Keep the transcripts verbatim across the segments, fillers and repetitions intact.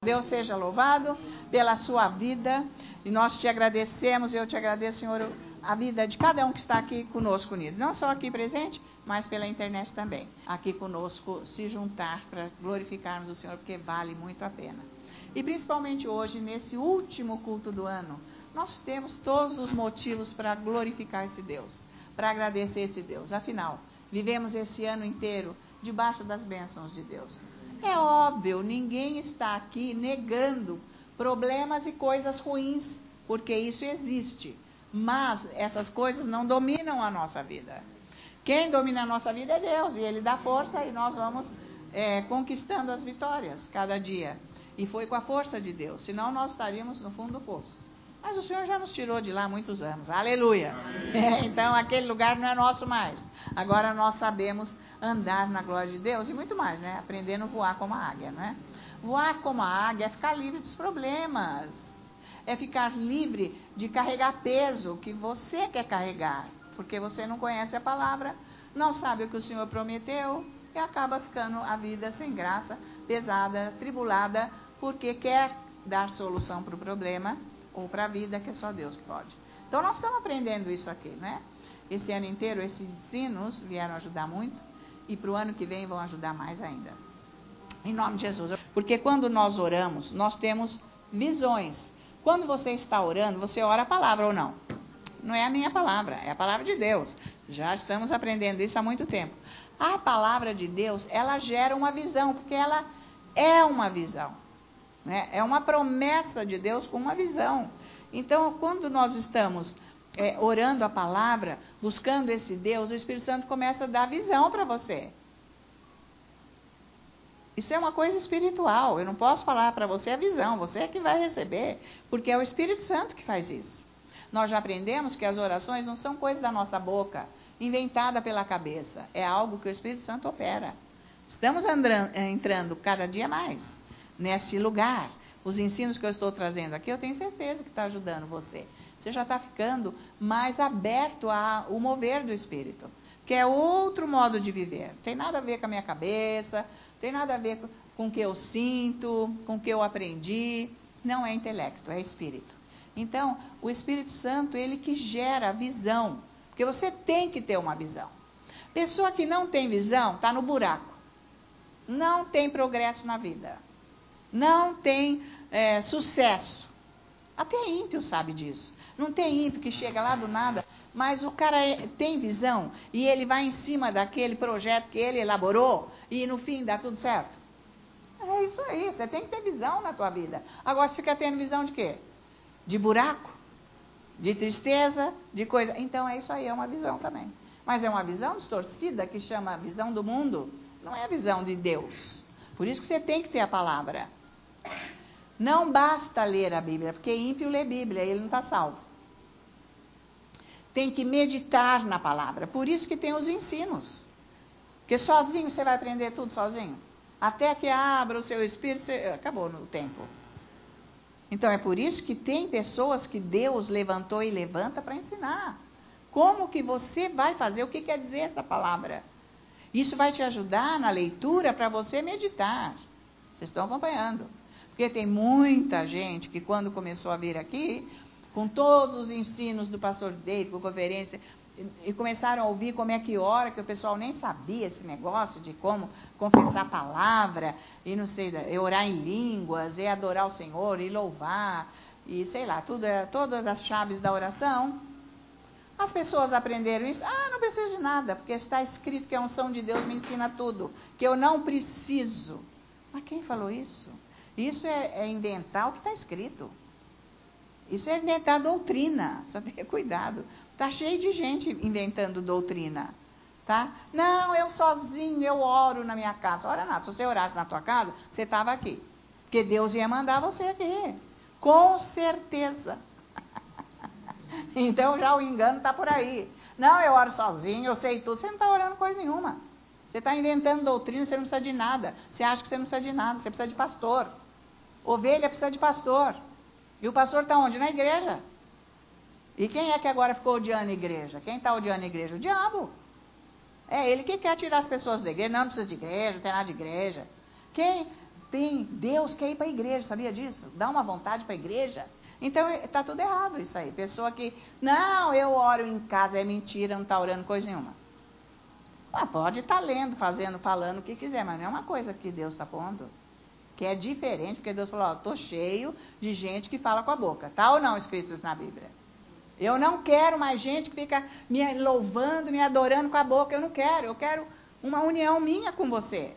Deus seja louvado pela sua vida e nós te agradecemos, eu te agradeço, Senhor, a vida de cada um que está aqui conosco unido, não só aqui presente, mas pela internet também, aqui conosco se juntar para glorificarmos o Senhor, porque vale muito a pena. E principalmente hoje, nesse último culto do ano, nós temos todos os motivos para glorificar esse Deus, para agradecer esse Deus. Afinal, vivemos esse ano inteiro debaixo das bênçãos de Deus. É óbvio, ninguém está aqui negando problemas e coisas ruins, porque isso existe. Mas essas coisas não dominam a nossa vida. Quem domina a nossa vida é Deus, e Ele dá força e nós vamos é, conquistando as vitórias cada dia. E foi com a força de Deus, senão nós estaríamos no fundo do poço. Mas o Senhor já nos tirou de lá há muitos anos, aleluia! É, então aquele lugar não é nosso mais. Agora nós sabemos andar na glória de Deus e muito mais, né? Aprendendo a voar como a águia, né? Voar como a águia é ficar livre dos problemas. É ficar livre de carregar peso que você quer carregar. Porque você não conhece a palavra, não sabe o que o Senhor prometeu e acaba ficando a vida sem graça, pesada, tribulada, porque quer dar solução para o problema ou para a vida que é só Deus que pode. Então nós estamos aprendendo isso aqui, né? Esse ano inteiro esses ensinos vieram ajudar muito. E para o ano que vem vão ajudar mais ainda. Em nome de Jesus. Porque quando nós oramos, nós temos visões. Quando você está orando, você ora a palavra ou não? Não é a minha palavra, é a palavra de Deus. Já estamos aprendendo isso há muito tempo. A palavra de Deus, ela gera uma visão, porque ela é uma visão. Né? É uma promessa de Deus com uma visão. Então, quando nós estamos É, orando a palavra, buscando esse Deus, o Espírito Santo começa a dar visão para você. Isso é uma coisa espiritual. Eu não posso falar para você a visão, você é que vai receber, porque é o Espírito Santo que faz isso. Nós já aprendemos que as orações não são coisas da nossa boca, inventada pela cabeça. É algo que o Espírito Santo opera. Estamos andando, entrando cada dia mais nesse lugar. Os ensinos que eu estou trazendo aqui, eu tenho certeza que está ajudando você. Você já está ficando mais aberto ao mover do Espírito. Que é outro modo de viver. Não tem nada a ver com a minha cabeça, não tem nada a ver com, com o que eu sinto, com o que eu aprendi. Não é intelecto, é Espírito. Então, o Espírito Santo, ele que gera visão. Porque você tem que ter uma visão. Pessoa que não tem visão, está no buraco. Não tem progresso na vida. Não tem é, sucesso. Até ímpio sabe disso. Não tem ímpio que chega lá do nada, mas o cara é, tem visão e ele vai em cima daquele projeto que ele elaborou e no fim dá tudo certo. É isso aí, você tem que ter visão na tua vida. Agora você fica tendo visão de quê? De buraco? De tristeza? De coisa? Então é isso aí, é uma visão também. Mas é uma visão distorcida que chama visão do mundo, não é a visão de Deus. Por isso que você tem que ter a palavra. Não basta ler a Bíblia, porque ímpio lê Bíblia, ele não está salvo. Tem que meditar na palavra. Por isso que tem os ensinos. Porque sozinho você vai aprender tudo sozinho. Até que abra o seu espírito, você... acabou no tempo. Então é por isso que tem pessoas que Deus levantou e levanta para ensinar. Como que você vai fazer? O que quer dizer essa palavra? Isso vai te ajudar na leitura para você meditar. Vocês estão acompanhando? Porque tem muita gente que quando começou a vir aqui, com todos os ensinos do pastor David, com conferência, e, e começaram a ouvir como é que ora, que o pessoal nem sabia esse negócio de como confessar a palavra, e não sei, e orar em línguas, e adorar o Senhor, e louvar, e sei lá, tudo, todas as chaves da oração. As pessoas aprenderam isso. Ah, não preciso de nada, porque está escrito que a unção de Deus me ensina tudo, que eu não preciso. Mas quem falou isso? Isso é, é inventar o que está escrito. Isso é inventar doutrina. Só tenha cuidado. Está cheio de gente inventando doutrina. Tá? Não, eu sozinho, eu oro na minha casa. Ora nada, se você orasse na tua casa, você estava aqui. Porque Deus ia mandar você aqui. Com certeza. Então já o engano está por aí. Não, eu oro sozinho, eu sei tudo. Você não está orando coisa nenhuma. Você está inventando doutrina, você não precisa de nada. Você acha que você não precisa de nada, você precisa de pastor. Ovelha precisa de pastor. E o pastor está onde? Na igreja. E quem é que agora ficou odiando a igreja? Quem está odiando a igreja? O diabo. É ele que quer tirar as pessoas da igreja. Não, não precisa de igreja, não tem nada de igreja. Quem tem, Deus quer ir para a igreja, sabia disso? Dá uma vontade para a igreja. Então, está tudo errado isso aí. Pessoa que, não, eu oro em casa, é mentira, não está orando coisa nenhuma. Ah, pode estar tá lendo, fazendo, falando o que quiser, mas não é uma coisa que Deus está pondo. Que é diferente, porque Deus falou, ó, estou cheio de gente que fala com a boca. Tá ou não escrito isso na Bíblia? Eu não quero mais gente que fica me louvando, me adorando com a boca. Eu não quero, eu quero uma união minha com você.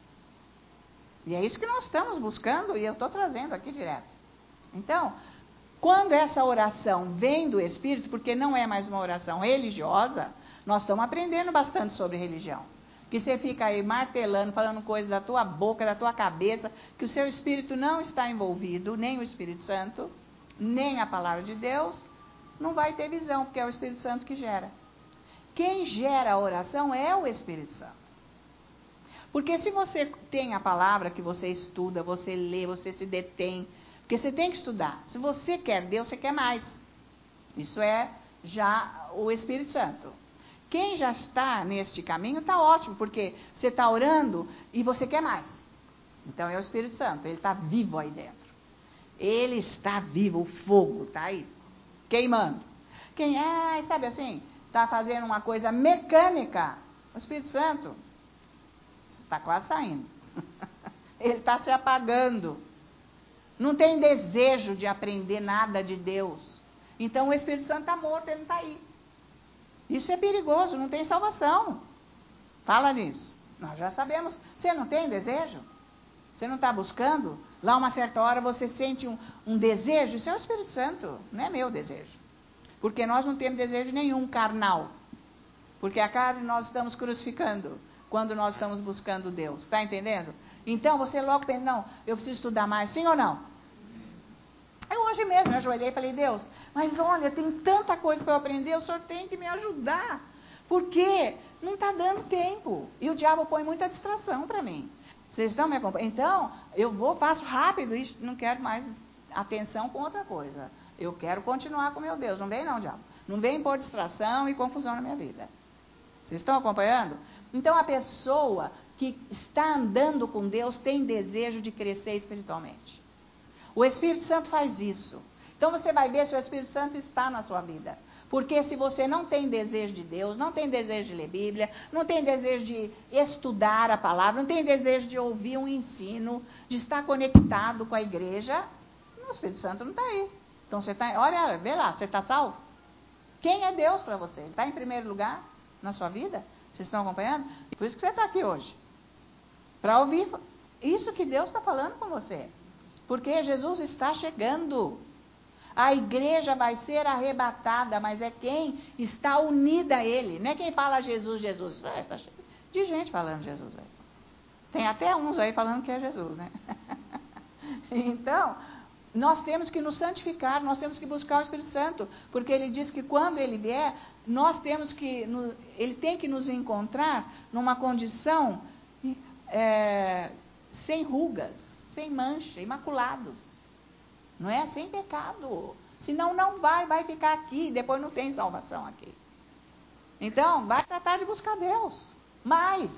E é isso que nós estamos buscando e eu estou trazendo aqui direto. Então, quando essa oração vem do Espírito, porque não é mais uma oração religiosa, nós estamos aprendendo bastante sobre religião. Que você fica aí martelando, falando coisas da tua boca, da tua cabeça, que o seu Espírito não está envolvido, nem o Espírito Santo, nem a palavra de Deus, não vai ter visão, porque é o Espírito Santo que gera. Quem gera a oração é o Espírito Santo. Porque se você tem a palavra que você estuda, você lê, você se detém, porque você tem que estudar. Se você quer Deus, você quer mais. Isso é já o Espírito Santo. Quem já está neste caminho está ótimo, porque você está orando e você quer mais. Então é o Espírito Santo, ele está vivo aí dentro. Ele está vivo, o fogo está aí, queimando. Quem é, sabe assim, está fazendo uma coisa mecânica, o Espírito Santo está quase saindo. Ele está se apagando. Não tem desejo de aprender nada de Deus. Então o Espírito Santo está morto, ele não está aí. Isso é perigoso, não tem salvação. Fala nisso. Nós já sabemos. Você não tem desejo? Você não está buscando? Lá uma certa hora você sente um, um desejo. Isso é o Espírito Santo, não é meu desejo. Porque nós não temos desejo nenhum carnal. Porque a carne nós estamos crucificando quando nós estamos buscando Deus. Está entendendo? Então você logo pensa, não, eu preciso estudar mais, sim ou não? Eu hoje mesmo eu ajoelhei e falei, Deus, mas olha, tem tanta coisa para eu aprender, o Senhor tem que me ajudar. Porque não está dando tempo. E o diabo põe muita distração para mim. Vocês estão me acompanhando? Então, eu vou, faço rápido e não quero mais atenção com outra coisa. Eu quero continuar com meu Deus. Não vem não, diabo. Não vem pôr distração e confusão na minha vida. Vocês estão acompanhando? Então, a pessoa que está andando com Deus tem desejo de crescer espiritualmente. O Espírito Santo faz isso. Então, você vai ver se o Espírito Santo está na sua vida. Porque se você não tem desejo de Deus, não tem desejo de ler Bíblia, não tem desejo de estudar a palavra, não tem desejo de ouvir um ensino, de estar conectado com a igreja, o Espírito Santo não está aí. Então, você está, olha, vê lá, você está salvo? Quem é Deus para você? Ele está em primeiro lugar na sua vida? Vocês estão acompanhando? Por isso que você está aqui hoje. Para ouvir isso que Deus está falando com você. Porque Jesus está chegando. A igreja vai ser arrebatada, mas é quem está unida a Ele. Não é quem fala Jesus, Jesus. É, tá cheio de gente falando Jesus aí. Tem até uns aí falando que é Jesus, né? Então, nós temos que nos santificar, nós temos que buscar o Espírito Santo. Porque Ele diz que quando Ele vier, nós temos que, Ele tem que nos encontrar numa condição é, sem rugas, sem mancha, imaculados. Não é? Sem pecado. Senão não vai, vai ficar aqui. Depois não tem salvação aqui. Então, vai tratar de buscar Deus. Mas,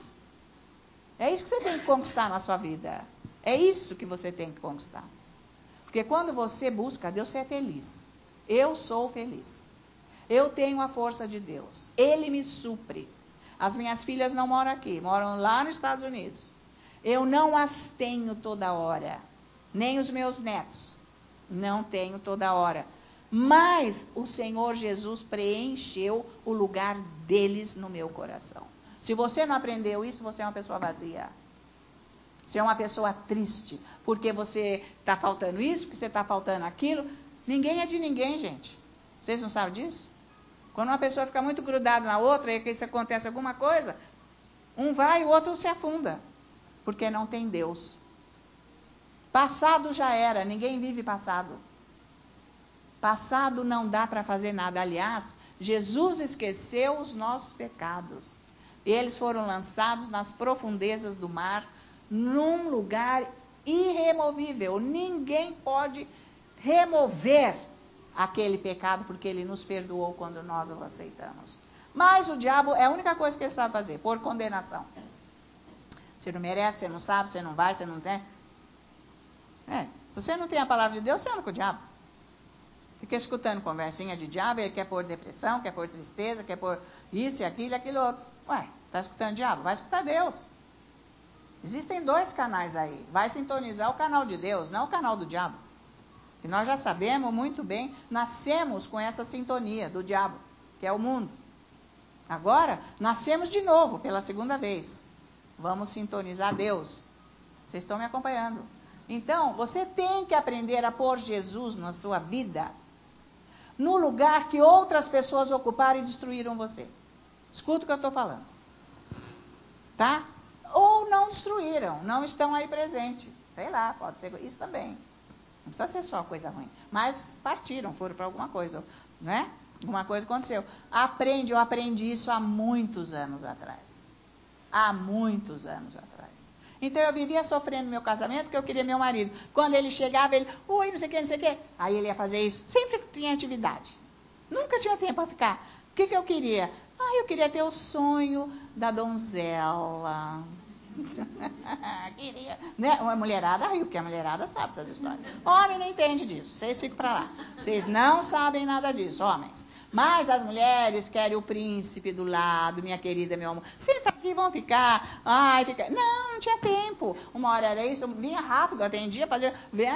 é isso que você tem que conquistar na sua vida. É isso que você tem que conquistar. Porque quando você busca Deus, você é feliz. Eu sou feliz. Eu tenho a força de Deus. Ele me supre. As minhas filhas não moram aqui, moram lá nos Estados Unidos. Eu não as tenho toda hora. Nem os meus netos. Não tenho toda hora. Mas o Senhor Jesus preencheu o lugar deles no meu coração. Se você não aprendeu isso, você é uma pessoa vazia. Você é uma pessoa triste. Porque você está faltando isso, porque você está faltando aquilo. Ninguém é de ninguém, gente. Vocês não sabem disso? Quando uma pessoa fica muito grudada na outra, e que isso acontece alguma coisa, um vai e o outro se afunda. Porque não tem Deus. Passado já era, ninguém vive passado. Passado não dá para fazer nada. Aliás, Jesus esqueceu os nossos pecados. Eles foram lançados nas profundezas do mar, num lugar irremovível. Ninguém pode remover aquele pecado, porque ele nos perdoou quando nós o aceitamos. Mas o diabo é a única coisa que ele sabe fazer, por condenação. Você não merece, você não sabe, você não vai, você não tem. É, se você não tem a palavra de Deus, você anda com o diabo. Fica escutando conversinha de diabo, ele quer pôr depressão, quer pôr tristeza, quer pôr isso e aquilo e aquilo outro. Ué, está escutando diabo? Vai escutar Deus. Existem dois canais aí. Vai sintonizar o canal de Deus, não o canal do diabo. Que nós já sabemos muito bem, nascemos com essa sintonia do diabo, que é o mundo. Agora, nascemos de novo, pela segunda vez. Vamos sintonizar Deus. Vocês estão me acompanhando? Então, você tem que aprender a pôr Jesus na sua vida, no lugar que outras pessoas ocuparam e destruíram você. Escuta o que eu estou falando. Tá? Ou não destruíram, não estão aí presentes. Sei lá, pode ser isso também. Não precisa ser só coisa ruim. Mas partiram, foram para alguma coisa, né? Alguma coisa aconteceu. Aprende, eu aprendi isso há muitos anos atrás. Há muitos anos atrás. Então eu vivia sofrendo no meu casamento, porque eu queria meu marido. Quando ele chegava, ele, ui, não sei o que, não sei o que. Aí ele ia fazer isso. Sempre tinha atividade. Nunca tinha tempo para ficar. O que, que eu queria? Ah, eu queria ter o sonho da donzela. Queria, né? Uma mulherada riu, porque a mulherada sabe essas histórias. Homem não entende disso. Vocês ficam para lá. Vocês não sabem nada disso, homens. Mas as mulheres querem o príncipe do lado, minha querida, meu amor. Senta aqui, vão ficar. Ai, fica. Não, não tinha tempo. Uma hora era isso, eu vinha rápido, atendia, fazia.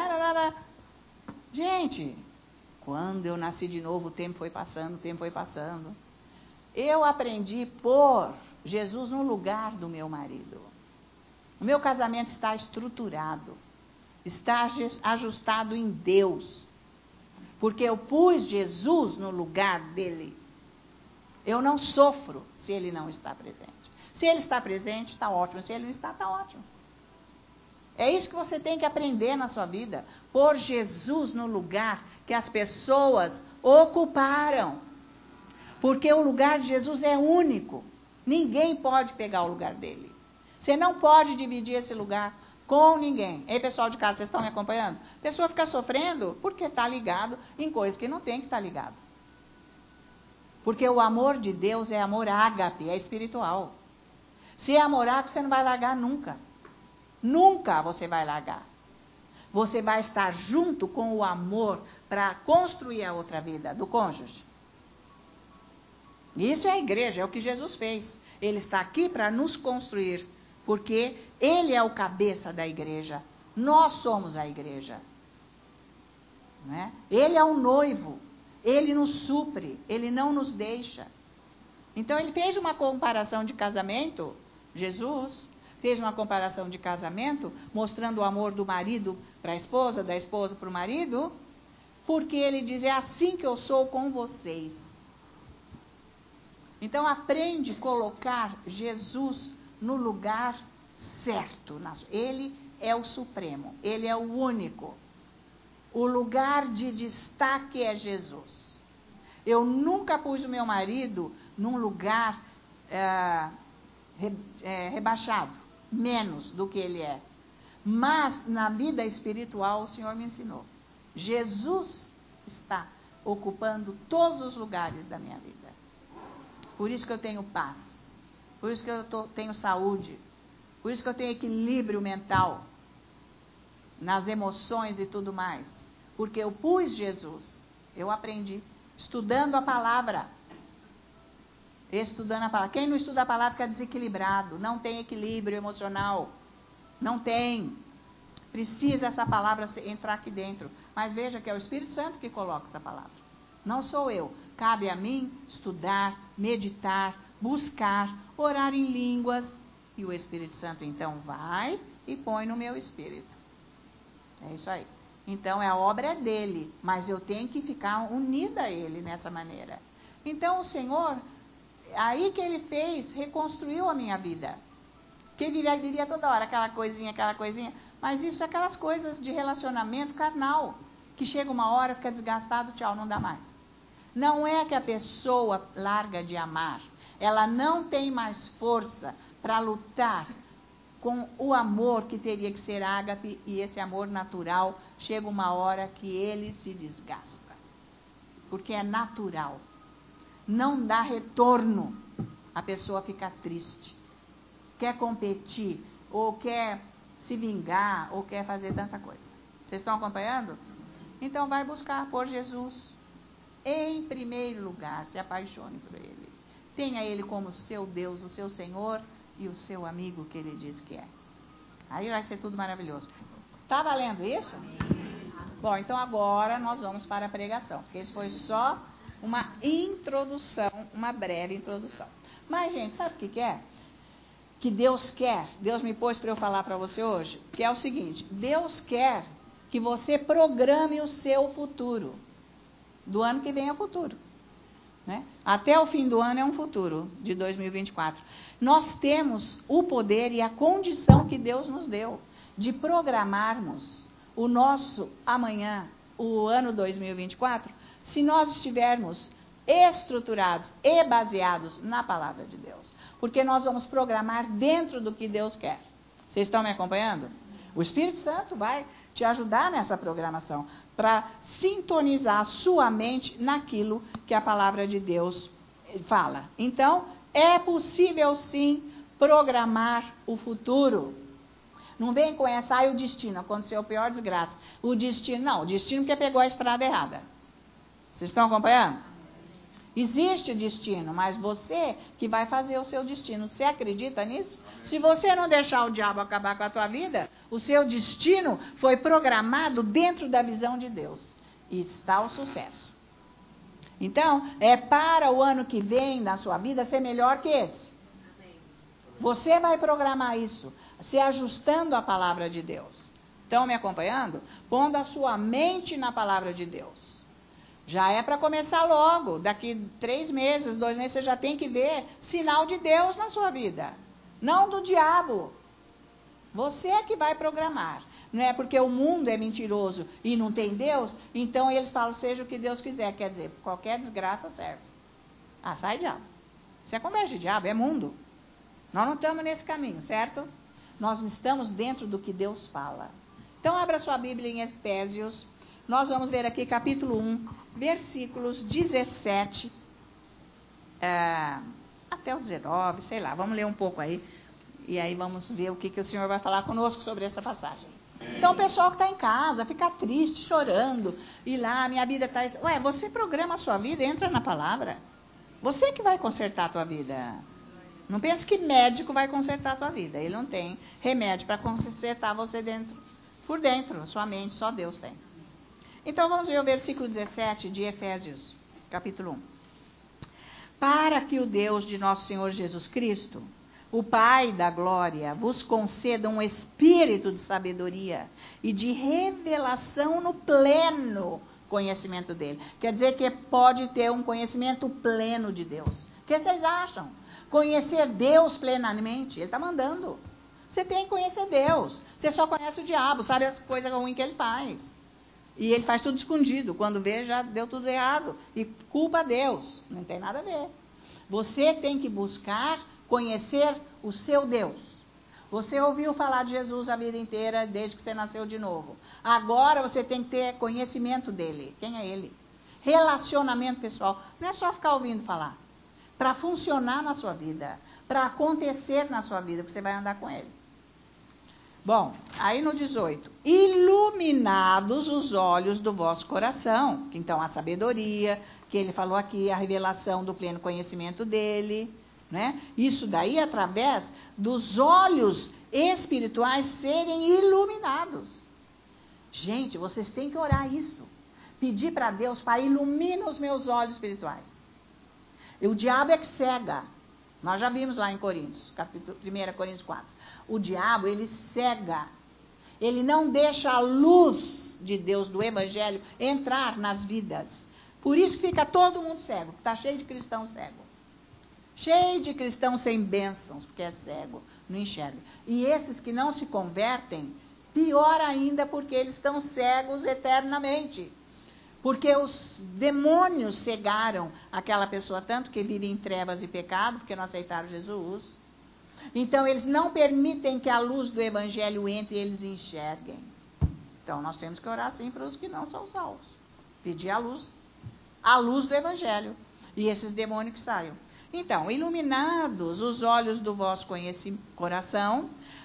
Gente, quando eu nasci de novo, o tempo foi passando, o tempo foi passando. Eu aprendi a pôr Jesus no lugar do meu marido. O meu casamento está estruturado, está ajustado em Deus. Porque eu pus Jesus no lugar dele. Eu não sofro se ele não está presente. Se ele está presente, está ótimo. Se ele não está, está ótimo. É isso que você tem que aprender na sua vida. Pôr Jesus no lugar que as pessoas ocuparam. Porque o lugar de Jesus é único. Ninguém pode pegar o lugar dele. Você não pode dividir esse lugar com ninguém. Ei, pessoal de casa, vocês estão me acompanhando? A pessoa fica sofrendo porque está ligado em coisas que não tem que estar ligado. Porque o amor de Deus é amor ágape, é espiritual. Se é amor ágape, você não vai largar nunca. Nunca você vai largar. Você vai estar junto com o amor para construir a outra vida do cônjuge. Isso é a igreja, é o que Jesus fez. Ele está aqui para nos construir. Porque ele é o cabeça da igreja. Nós somos a igreja. Não é? Ele é o noivo. Ele nos supre. Ele não nos deixa. Então ele fez uma comparação de casamento. Jesus fez uma comparação de casamento, mostrando o amor do marido para a esposa, da esposa para o marido. Porque ele diz, é assim que eu sou com vocês. Então aprende a colocar Jesus no lugar certo. Ele é o supremo, ele é o único. O lugar de destaque é Jesus. Eu nunca pus o meu marido num lugar é, re, é, rebaixado, menos do que ele é. Mas na vida espiritual o Senhor me ensinou. Jesus está ocupando todos os lugares da minha vida. Por isso que eu tenho paz. Por isso que eu tô, tenho saúde. Por isso que eu tenho equilíbrio mental. Nas emoções e tudo mais. Porque eu pus Jesus. Eu aprendi. Estudando a palavra. Estudando a palavra. Quem não estuda a palavra fica desequilibrado. Não tem equilíbrio emocional. Não tem. Precisa essa palavra entrar aqui dentro. Mas veja que é o Espírito Santo que coloca essa palavra. Não sou eu. Cabe a mim estudar, meditar, buscar, orar em línguas. E o Espírito Santo então vai e põe no meu espírito. É isso aí. Então a obra é dele, mas eu tenho que ficar unida a ele nessa maneira. Então o Senhor, aí que ele fez, reconstruiu a minha vida. Que vivia, vivia toda hora aquela coisinha, aquela coisinha. Mas isso é aquelas coisas de relacionamento carnal. Que chega uma hora, fica desgastado, tchau, não dá mais. Não é que a pessoa larga de amar. Ela não tem mais força para lutar com o amor que teria que ser ágape. E esse amor natural, chega uma hora que ele se desgasta. Porque é natural. Não dá retorno. A pessoa fica triste. Quer competir, ou quer se vingar, ou quer fazer tanta coisa. Vocês estão acompanhando? Então vai buscar por Jesus em primeiro lugar, se apaixone por Ele. Tenha Ele como seu Deus, o seu Senhor e o seu amigo que Ele diz que é. Aí vai ser tudo maravilhoso. Está valendo isso? Bom, então agora nós vamos para a pregação, porque isso foi só uma introdução, uma breve introdução. Mas, gente, sabe o que, que é? Que Deus quer, Deus me pôs para eu falar para você hoje, que é o seguinte: Deus quer que você programe o seu futuro. Do ano que vem é o futuro. Né? Até o fim do ano é um futuro, de dois mil e vinte e quatro. Nós temos o poder e a condição que Deus nos deu de programarmos o nosso amanhã, o ano dois mil e vinte e quatro, se nós estivermos estruturados e baseados na palavra de Deus. Porque nós vamos programar dentro do que Deus quer. Vocês estão me acompanhando? O Espírito Santo vai te ajudar nessa programação, para sintonizar a sua mente naquilo que a palavra de Deus fala. Então, é possível sim programar o futuro. Não vem com essa, ah, o destino, aconteceu a pior desgraça. O destino, não, o destino porque pegou a estrada errada. Vocês estão acompanhando? Existe destino, mas você que vai fazer o seu destino. Você acredita nisso? Se você não deixar o diabo acabar com a tua vida, o seu destino foi programado dentro da visão de Deus. E está o sucesso. Então, é para o ano que vem na sua vida ser melhor que esse. Você vai programar isso, se ajustando à palavra de Deus. Estão me acompanhando? Pondo a sua mente na palavra de Deus. Já é para começar logo. Daqui três meses, dois meses, você já tem que ver sinal de Deus na sua vida. Não do diabo. Você é que vai programar. Não é porque o mundo é mentiroso e não tem Deus, então eles falam, seja o que Deus quiser. Quer dizer, qualquer desgraça serve. Ah, sai diabo. Isso é conversa de diabo, é mundo. Nós não estamos nesse caminho, certo? Nós estamos dentro do que Deus fala. Então, abra sua Bíblia em Efésios. Nós vamos ver aqui capítulo um, versículos dezessete é, até o dezenove, sei lá. Vamos ler um pouco aí. E aí vamos ver o que, que o Senhor vai falar conosco sobre essa passagem. Então, o pessoal que está em casa, fica triste, chorando. E lá, minha vida está... Ué, você programa a sua vida, entra na palavra. Você que vai consertar a tua vida. Não pense que médico vai consertar a sua vida. Ele não tem remédio para consertar você dentro, por dentro, sua mente, só Deus tem. Então, vamos ver o versículo dezessete de Efésios, capítulo um. Para que o Deus de nosso Senhor Jesus Cristo, o Pai da glória, vos conceda um espírito de sabedoria e de revelação no pleno conhecimento dele. Quer dizer que pode ter um conhecimento pleno de Deus. O que vocês acham? Conhecer Deus plenamente, ele está mandando. Você tem que conhecer Deus. Você só conhece o diabo, sabe as coisas ruins que ele faz. E ele faz tudo escondido. Quando vê, já deu tudo errado. E culpa Deus. Não tem nada a ver. Você tem que buscar conhecer o seu Deus. Você ouviu falar de Jesus a vida inteira, desde que você nasceu de novo. Agora você tem que ter conhecimento dele. Quem é ele? Relacionamento pessoal. Não é só ficar ouvindo falar. Para funcionar na sua vida. Para acontecer na sua vida, porque você vai andar com ele. Bom, aí no dezoito. Iluminados os olhos do vosso coração. Então, a sabedoria, que ele falou aqui, a revelação do pleno conhecimento dele. Né? Isso daí através dos olhos espirituais serem iluminados. Gente, vocês têm que orar isso. Pedir para Deus para iluminar os meus olhos espirituais. E o diabo é que cega. Nós já vimos lá em Coríntios, capítulo, primeira Coríntios quatro. O diabo, ele cega. Ele não deixa a luz de Deus, do Evangelho, entrar nas vidas. Por isso que fica todo mundo cego. Está cheio de cristão cego. Cheio de cristãos sem bênçãos, porque é cego, não enxerga. E esses que não se convertem, pior ainda, porque eles estão cegos eternamente. Porque os demônios cegaram aquela pessoa tanto que vive em trevas e pecado, porque não aceitaram Jesus. Então, eles não permitem que a luz do Evangelho entre e eles enxerguem. Então, nós temos que orar assim para os que não são salvos. Pedir a luz, a luz do Evangelho. E esses demônios que saiam. Então, iluminados os olhos do vosso coração,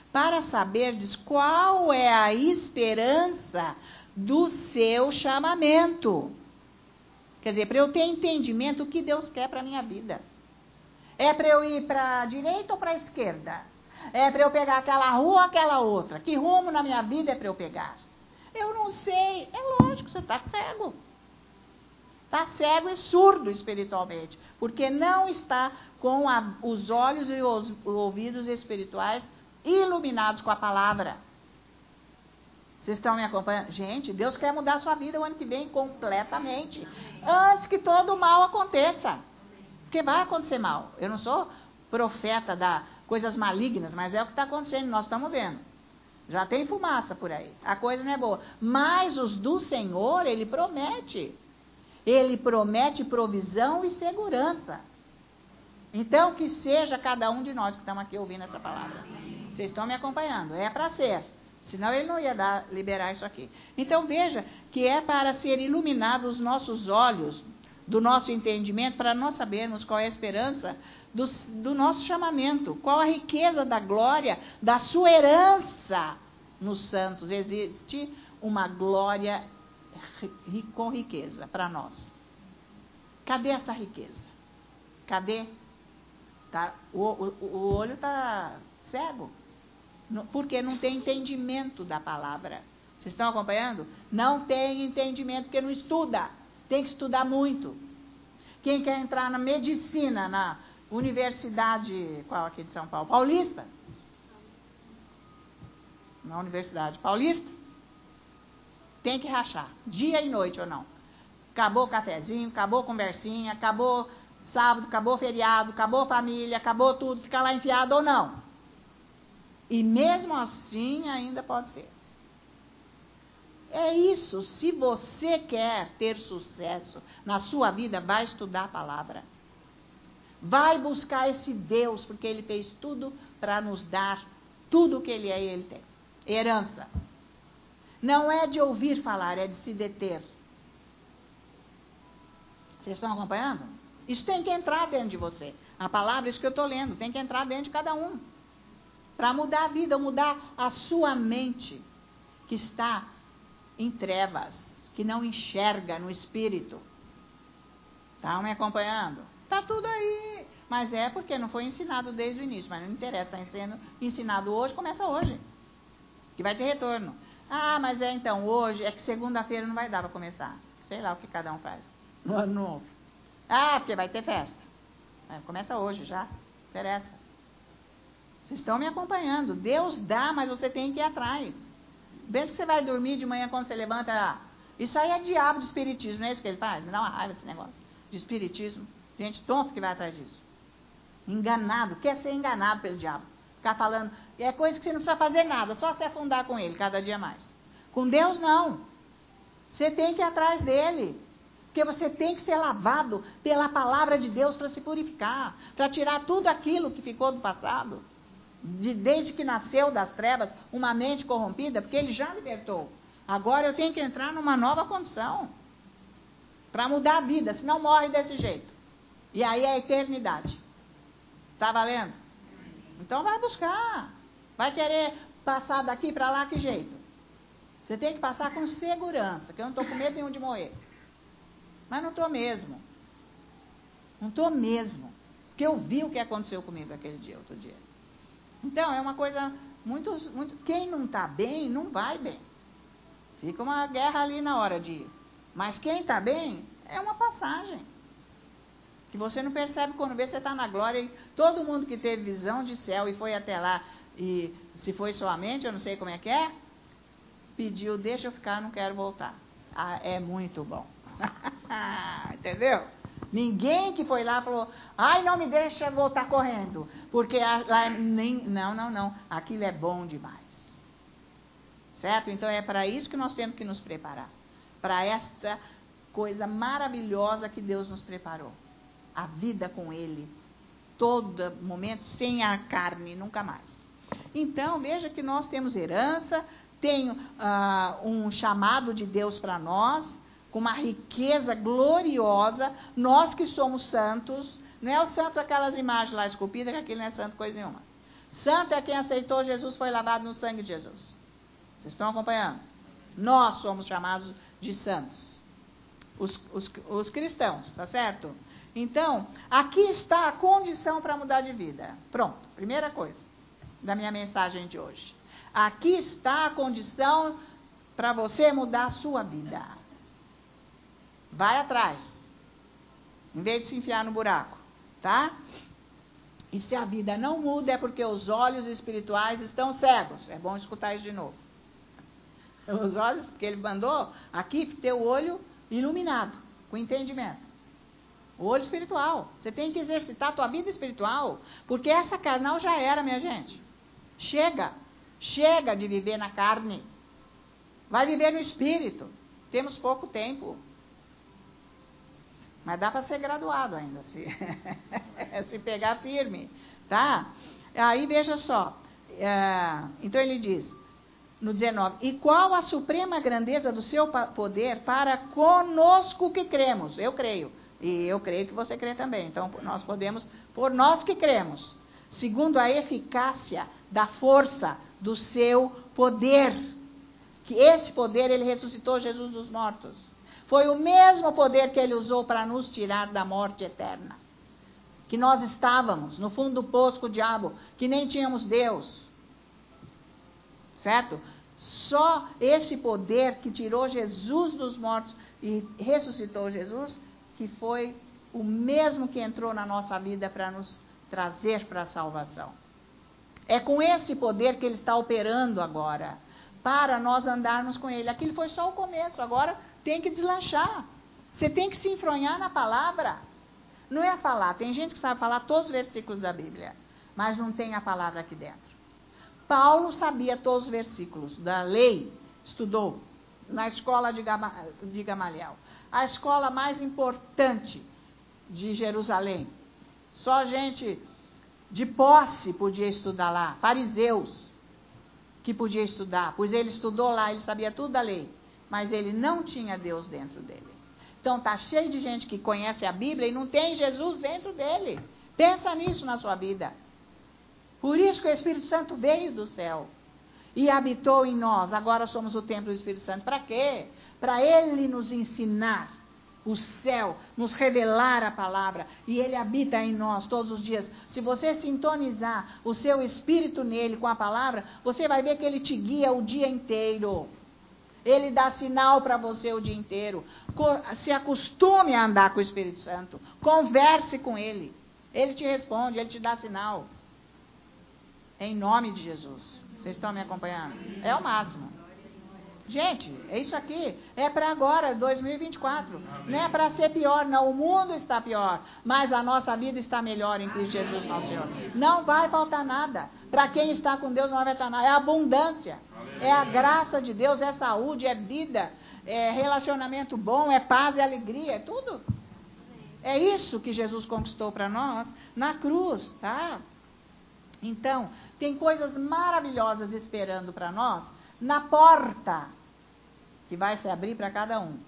para saberdes qual é a esperança do seu chamamento. Quer dizer, para eu ter entendimento do que Deus quer para a minha vida. É para eu ir para a direita ou para a esquerda? É para eu pegar aquela rua ou aquela outra? Que rumo na minha vida é para eu pegar? Eu não sei. É lógico, você está cego. Está cego e surdo espiritualmente. Porque não está com a, os olhos e os, os ouvidos espirituais iluminados com a palavra. Vocês estão me acompanhando? Gente, Deus quer mudar a sua vida o ano que vem completamente. Antes que todo o mal aconteça. Porque vai acontecer mal. Eu não sou profeta da coisas malignas, mas é o que está acontecendo, nós estamos vendo. Já tem fumaça por aí. A coisa não é boa. Mas os do Senhor, Ele promete. Ele promete provisão e segurança. Então, que seja cada um de nós que estamos aqui ouvindo essa palavra. Vocês estão me acompanhando? É para ser. Senão Ele não ia dar, liberar isso aqui. Então, veja que é para ser iluminados os nossos olhos, do nosso entendimento, para nós sabermos qual é a esperança do, do nosso chamamento, qual a riqueza da glória, da sua herança nos santos. Existe uma glória ri, com riqueza para nós. Cadê essa riqueza? Cadê? Tá, o, o, o olho está cego, porque não tem entendimento da palavra. Vocês estão acompanhando? Não tem entendimento, porque não estuda. Tem que estudar muito. Quem quer entrar na medicina, na universidade, qual aqui de São Paulo? Paulista? Na Universidade Paulista? Tem que rachar, dia e noite ou não. Acabou o cafezinho, acabou a conversinha, acabou sábado, acabou feriado, acabou família, acabou tudo, ficar lá enfiado ou não. E mesmo assim ainda pode ser. É isso, se você quer ter sucesso na sua vida, vai estudar a palavra. Vai buscar esse Deus, porque Ele fez tudo para nos dar tudo o que Ele é e Ele tem. Herança. Não é de ouvir falar, é de se deter. Vocês estão acompanhando? Isso tem que entrar dentro de você. A palavra, isso que eu estou lendo, tem que entrar dentro de cada um. Para mudar a vida, mudar a sua mente, que está em trevas, que não enxerga no espírito. Estão me acompanhando? Está tudo aí. Mas é porque não foi ensinado desde o início. Mas não interessa, está sendo ensinado hoje, começa hoje. Que vai ter retorno. Ah, mas é então, hoje, é que segunda-feira não vai dar para começar. Sei lá o que cada um faz. No ano novo. Ah, porque vai ter festa. É, começa hoje já. Não interessa. Vocês estão me acompanhando. Deus dá, mas você tem que ir atrás. Pensa que você vai dormir de manhã quando você levanta. Ah, isso aí é diabo de espiritismo, não é isso que ele faz? Me dá uma raiva desse negócio de espiritismo. Gente tonto que vai atrás disso. Enganado, quer ser enganado pelo diabo. Ficar falando, é coisa que você não precisa fazer nada, só se afundar com ele cada dia mais. Com Deus não. Você tem que ir atrás dele. Porque você tem que ser lavado pela palavra de Deus para se purificar, para tirar tudo aquilo que ficou do passado. De, desde que nasceu das trevas, uma mente corrompida, porque Ele já libertou. Agora eu tenho que entrar numa nova condição para mudar a vida, senão morre desse jeito. E aí é a eternidade. Está valendo? Então vai buscar. Vai querer passar daqui para lá, que jeito? Você tem que passar com segurança, que eu não estou com medo nenhum de morrer. Mas não estou mesmo. Não estou mesmo. Porque eu vi o que aconteceu comigo aquele dia, outro dia. Então, é uma coisa muito... muito quem não está bem, não vai bem. Fica uma guerra ali na hora de ir. Mas quem está bem, é uma passagem. Que você não percebe quando vê, você está na glória. E todo mundo que teve visão de céu e foi até lá, e se foi somente, eu não sei como é que é, pediu, deixa eu ficar, não quero voltar. Ah, é muito bom. Entendeu? Ninguém que foi lá falou, ai, não me deixa voltar correndo, porque lá nem, não, não, não, aquilo é bom demais. Certo? Então é para isso que nós temos que nos preparar, para esta coisa maravilhosa que Deus nos preparou, a vida com Ele, todo momento, sem a carne, nunca mais. Então, veja que nós temos herança, tem uh, um chamado de Deus para nós, com uma riqueza gloriosa, nós que somos santos, não é os santos aquelas imagens lá esculpidas, que aquilo não é santo coisa nenhuma. Santo é quem aceitou Jesus, foi lavado no sangue de Jesus. Vocês estão acompanhando? Nós somos chamados de santos. Os, os, os cristãos, tá certo? Então, aqui está a condição para mudar de vida. Pronto, primeira coisa da minha mensagem de hoje. Aqui está a condição para você mudar a sua vida. Vai atrás, em vez de se enfiar no buraco, tá? E se a vida não muda é porque os olhos espirituais estão cegos. É bom escutar isso de novo. Os olhos, porque ele mandou aqui ter o olho iluminado, com entendimento. O olho espiritual. Você tem que exercitar a tua vida espiritual, porque essa carnal já era, minha gente. Chega. Chega de viver na carne. Vai viver no espírito. Temos pouco tempo. Mas dá para ser graduado ainda, se, se pegar firme, tá? Aí, veja só. É, então, ele diz, no dezenove, e qual a suprema grandeza do seu poder para conosco que cremos? Eu creio. E eu creio que você crê também. Então, nós podemos, por nós que cremos, segundo a eficácia da força do seu poder. Que esse poder, ele ressuscitou Jesus dos mortos. Foi o mesmo poder que ele usou para nos tirar da morte eterna. Que nós estávamos no fundo do poço com o diabo, que nem tínhamos Deus. Certo? Só esse poder que tirou Jesus dos mortos e ressuscitou Jesus, que foi o mesmo que entrou na nossa vida para nos trazer para a salvação. É com esse poder que ele está operando agora, para nós andarmos com ele. Aquilo foi só o começo, agora tem que deslanchar. Você tem que se enfronhar na palavra. Não é falar. Tem gente que sabe falar todos os versículos da Bíblia, mas não tem a palavra aqui dentro. Paulo sabia todos os versículos da lei, estudou na escola de, Gama, de Gamaliel. A escola mais importante de Jerusalém. Só gente de posse podia estudar lá. Fariseus que podia estudar, pois ele estudou lá, ele sabia tudo da lei. Mas ele não tinha Deus dentro dele. Então está cheio de gente que conhece a Bíblia e não tem Jesus dentro dele. Pensa nisso na sua vida. Por isso que o Espírito Santo veio do céu e habitou em nós. Agora somos o templo do Espírito Santo. Para quê? Para ele nos ensinar o céu, nos revelar a palavra. E ele habita em nós todos os dias. Se você sintonizar o seu espírito nele com a palavra, você vai ver que ele te guia o dia inteiro. Ele dá sinal para você o dia inteiro. Se acostume a andar com o Espírito Santo. Converse com ele. Ele te responde, ele te dá sinal. Em nome de Jesus. Vocês estão me acompanhando? É o máximo. Gente, é isso aqui. É para agora, dois mil e vinte e quatro. Amém. Não é para ser pior, não. O mundo está pior. Mas a nossa vida está melhor em Cristo Jesus, nosso Senhor. Não vai faltar nada. Para quem está com Deus não vai faltar nada. É abundância. É a graça de Deus, é saúde, é vida, é relacionamento bom, é paz e alegria, é tudo. É isso que Jesus conquistou para nós na cruz, tá? Então, tem coisas maravilhosas esperando para nós na porta, que vai se abrir para cada um.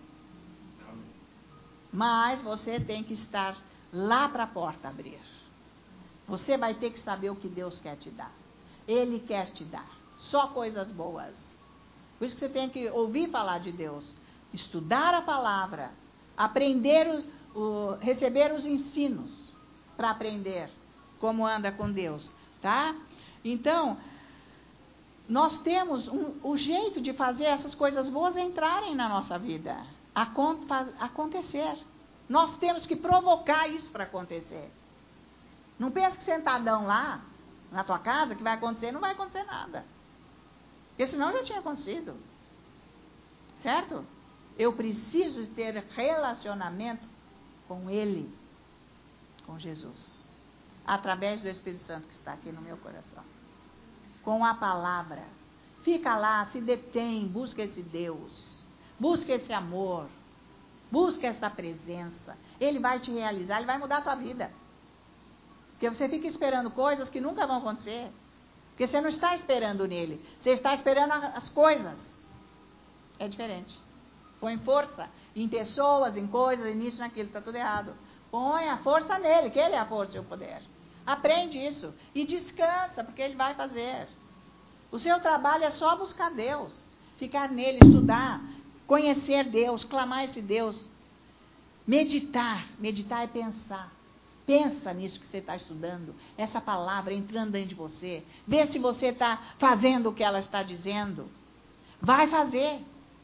Mas você tem que estar lá para a porta abrir. Você vai ter que saber o que Deus quer te dar. Ele quer te dar. Só coisas boas. Por isso que você tem que ouvir falar de Deus. Estudar a palavra. Aprender os, o, receber os ensinos para aprender como anda com Deus. Tá? Então, nós temos um, o jeito de fazer essas coisas boas entrarem na nossa vida. Acon, faz, acontecer. Nós temos que provocar isso para acontecer. Não pense que sentadão lá, na tua casa, que vai acontecer. Não vai acontecer nada. Porque senão já tinha acontecido. Certo? Eu preciso ter relacionamento com Ele, com Jesus. Através do Espírito Santo que está aqui no meu coração. Com a palavra. Fica lá, se detém, busca esse Deus. Busca esse amor. Busca essa presença. Ele vai te realizar, ele vai mudar a tua vida. Porque você fica esperando coisas que nunca vão acontecer. Porque você não está esperando nele. Você está esperando as coisas. É diferente. Põe força em pessoas, em coisas, nisso, naquilo. Está tudo errado. Põe a força nele, que ele é a força e o poder. Aprende isso. E descansa, porque Ele vai fazer. O seu trabalho é só buscar Deus. Ficar nele, estudar, conhecer Deus, clamar esse Deus. Meditar. Meditar é pensar. Pensa nisso que você está estudando. Essa palavra entrando dentro de você. Vê se você está fazendo o que ela está dizendo. Vai fazer.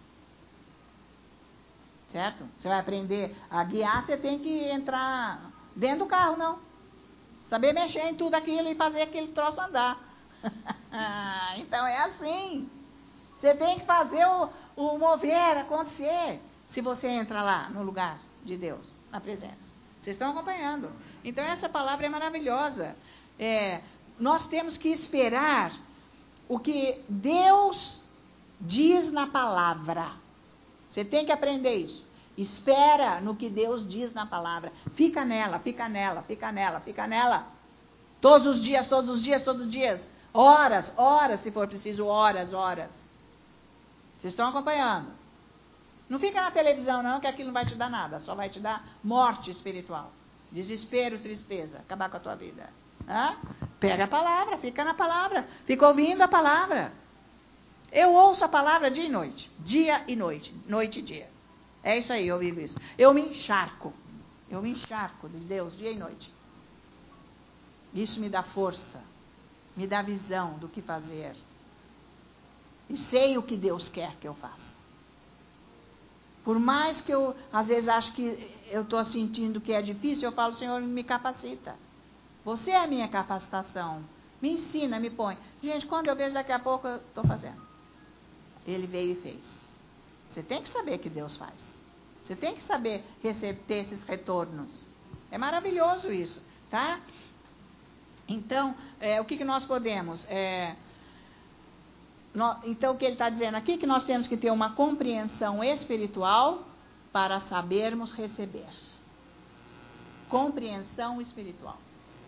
Certo? Você vai aprender a guiar, você tem que entrar dentro do carro, não. Saber mexer em tudo aquilo e fazer aquele troço andar. Então é assim. Você tem que fazer o, o mover acontecer. Se você entra lá no lugar de Deus, na presença. Vocês estão acompanhando. Então essa palavra é maravilhosa. É, nós temos que esperar o que Deus diz na palavra. Você tem que aprender isso. Espera no que Deus diz na palavra. Fica nela, fica nela, fica nela, fica nela. Todos os dias, todos os dias, todos os dias. Horas, horas, se for preciso, horas, horas. Vocês estão acompanhando? Não fica na televisão, não, que aquilo não vai te dar nada. Só vai te dar morte espiritual. Desespero, tristeza. Acabar com a tua vida. Hã? Pega a palavra, fica na palavra. Fica ouvindo a palavra. Eu ouço a palavra dia e noite. Dia e noite. Noite e dia. É isso aí, eu vivo isso. Eu me encharco. Eu me encharco de Deus dia e noite. Isso me dá força. Me dá visão do que fazer. E sei o que Deus quer que eu faça. Por mais que eu, às vezes, acho que eu estou sentindo que é difícil, eu falo, Senhor, me capacita. Você é a minha capacitação. Me ensina, me põe. Gente, quando eu vejo daqui a pouco, eu estou fazendo. Ele veio e fez. Você tem que saber que Deus faz. Você tem que saber receber, ter esses retornos. É maravilhoso isso, tá? Então, é, o que, que nós podemos? É, no, então, o que ele está dizendo aqui? Que nós temos que ter uma compreensão espiritual para sabermos receber. Compreensão espiritual.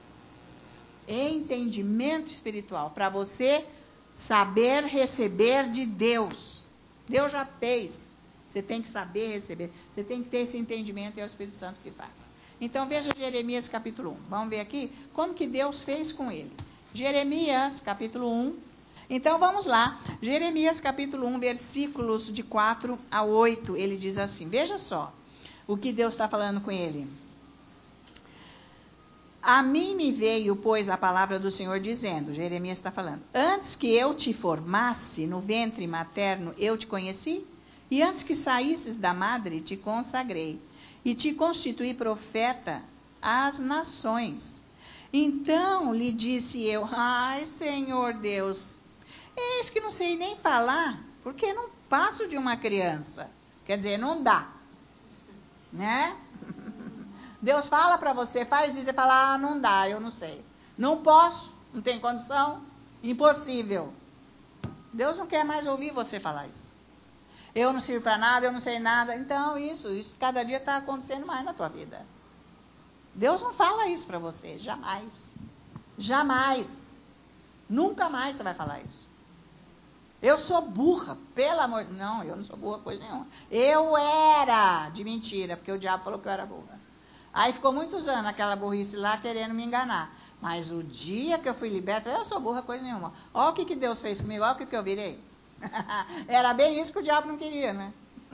Entendimento espiritual. Para você saber receber de Deus. Deus já fez. Você tem que saber receber. Você tem que ter esse entendimento e é o Espírito Santo que faz. Então veja Jeremias capítulo um. Vamos ver aqui como que Deus fez com ele. Jeremias capítulo um. Então vamos lá. Jeremias capítulo um, versículos de quatro a oito. Ele diz assim. Veja só o que Deus está falando com ele. A mim me veio, pois, a palavra do Senhor dizendo, Jeremias está falando, antes que eu te formasse no ventre materno, eu te conheci, e antes que saísses da madre, te consagrei, e te constituí profeta às nações. Então lhe disse eu, ai, Senhor Deus, eis que não sei nem falar, porque não passo de uma criança. Quer dizer, não dá, né? Deus fala para você, faz isso, você fala, ah, não dá, eu não sei. Não posso, não tem condição, impossível. Deus não quer mais ouvir você falar isso. Eu não sirvo para nada, eu não sei nada. Então, isso, isso cada dia está acontecendo mais na tua vida. Deus não fala isso para você, jamais. Jamais. Nunca mais você vai falar isso. Eu sou burra, pelo amor... Não, eu não sou burra coisa nenhuma. Eu era de mentira, porque o diabo falou que eu era burra. Aí ficou muitos anos aquela burrice lá querendo me enganar. Mas o dia que eu fui liberta, eu sou burra coisa nenhuma. Olha o que, que Deus fez comigo, olha o que, que eu virei. Era bem isso que o diabo não queria, né?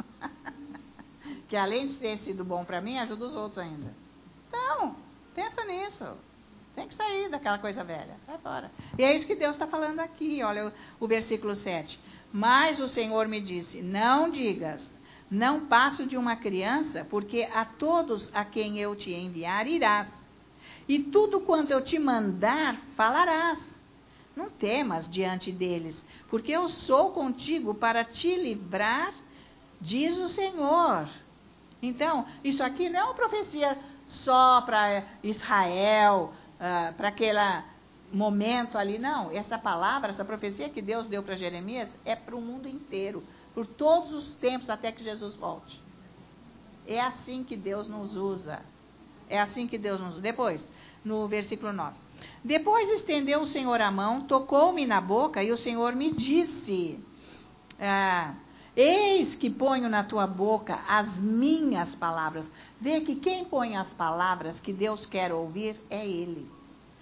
Que além de ter sido bom para mim, ajuda os outros ainda. Então, pensa nisso. Tem que sair daquela coisa velha. Sai fora. E é isso que Deus está falando aqui. Olha o, o versículo sete. Mas o Senhor me disse, não digas, não passo de uma criança, porque a todos a quem eu te enviar irás. E tudo quanto eu te mandar, falarás. Não temas diante deles, porque eu sou contigo para te livrar, diz o Senhor. Então, isso aqui não é uma profecia só para Israel, uh, para aquele momento ali, não. Essa palavra, essa profecia que Deus deu para Jeremias é para o mundo inteiro, por todos os tempos até que Jesus volte. É assim que Deus nos usa. É assim que Deus nos usa. Depois, no versículo nove. Depois estendeu o Senhor a mão, tocou-me na boca e o Senhor me disse, ah, eis que ponho na tua boca as minhas palavras. Vê que quem põe as palavras que Deus quer ouvir é Ele.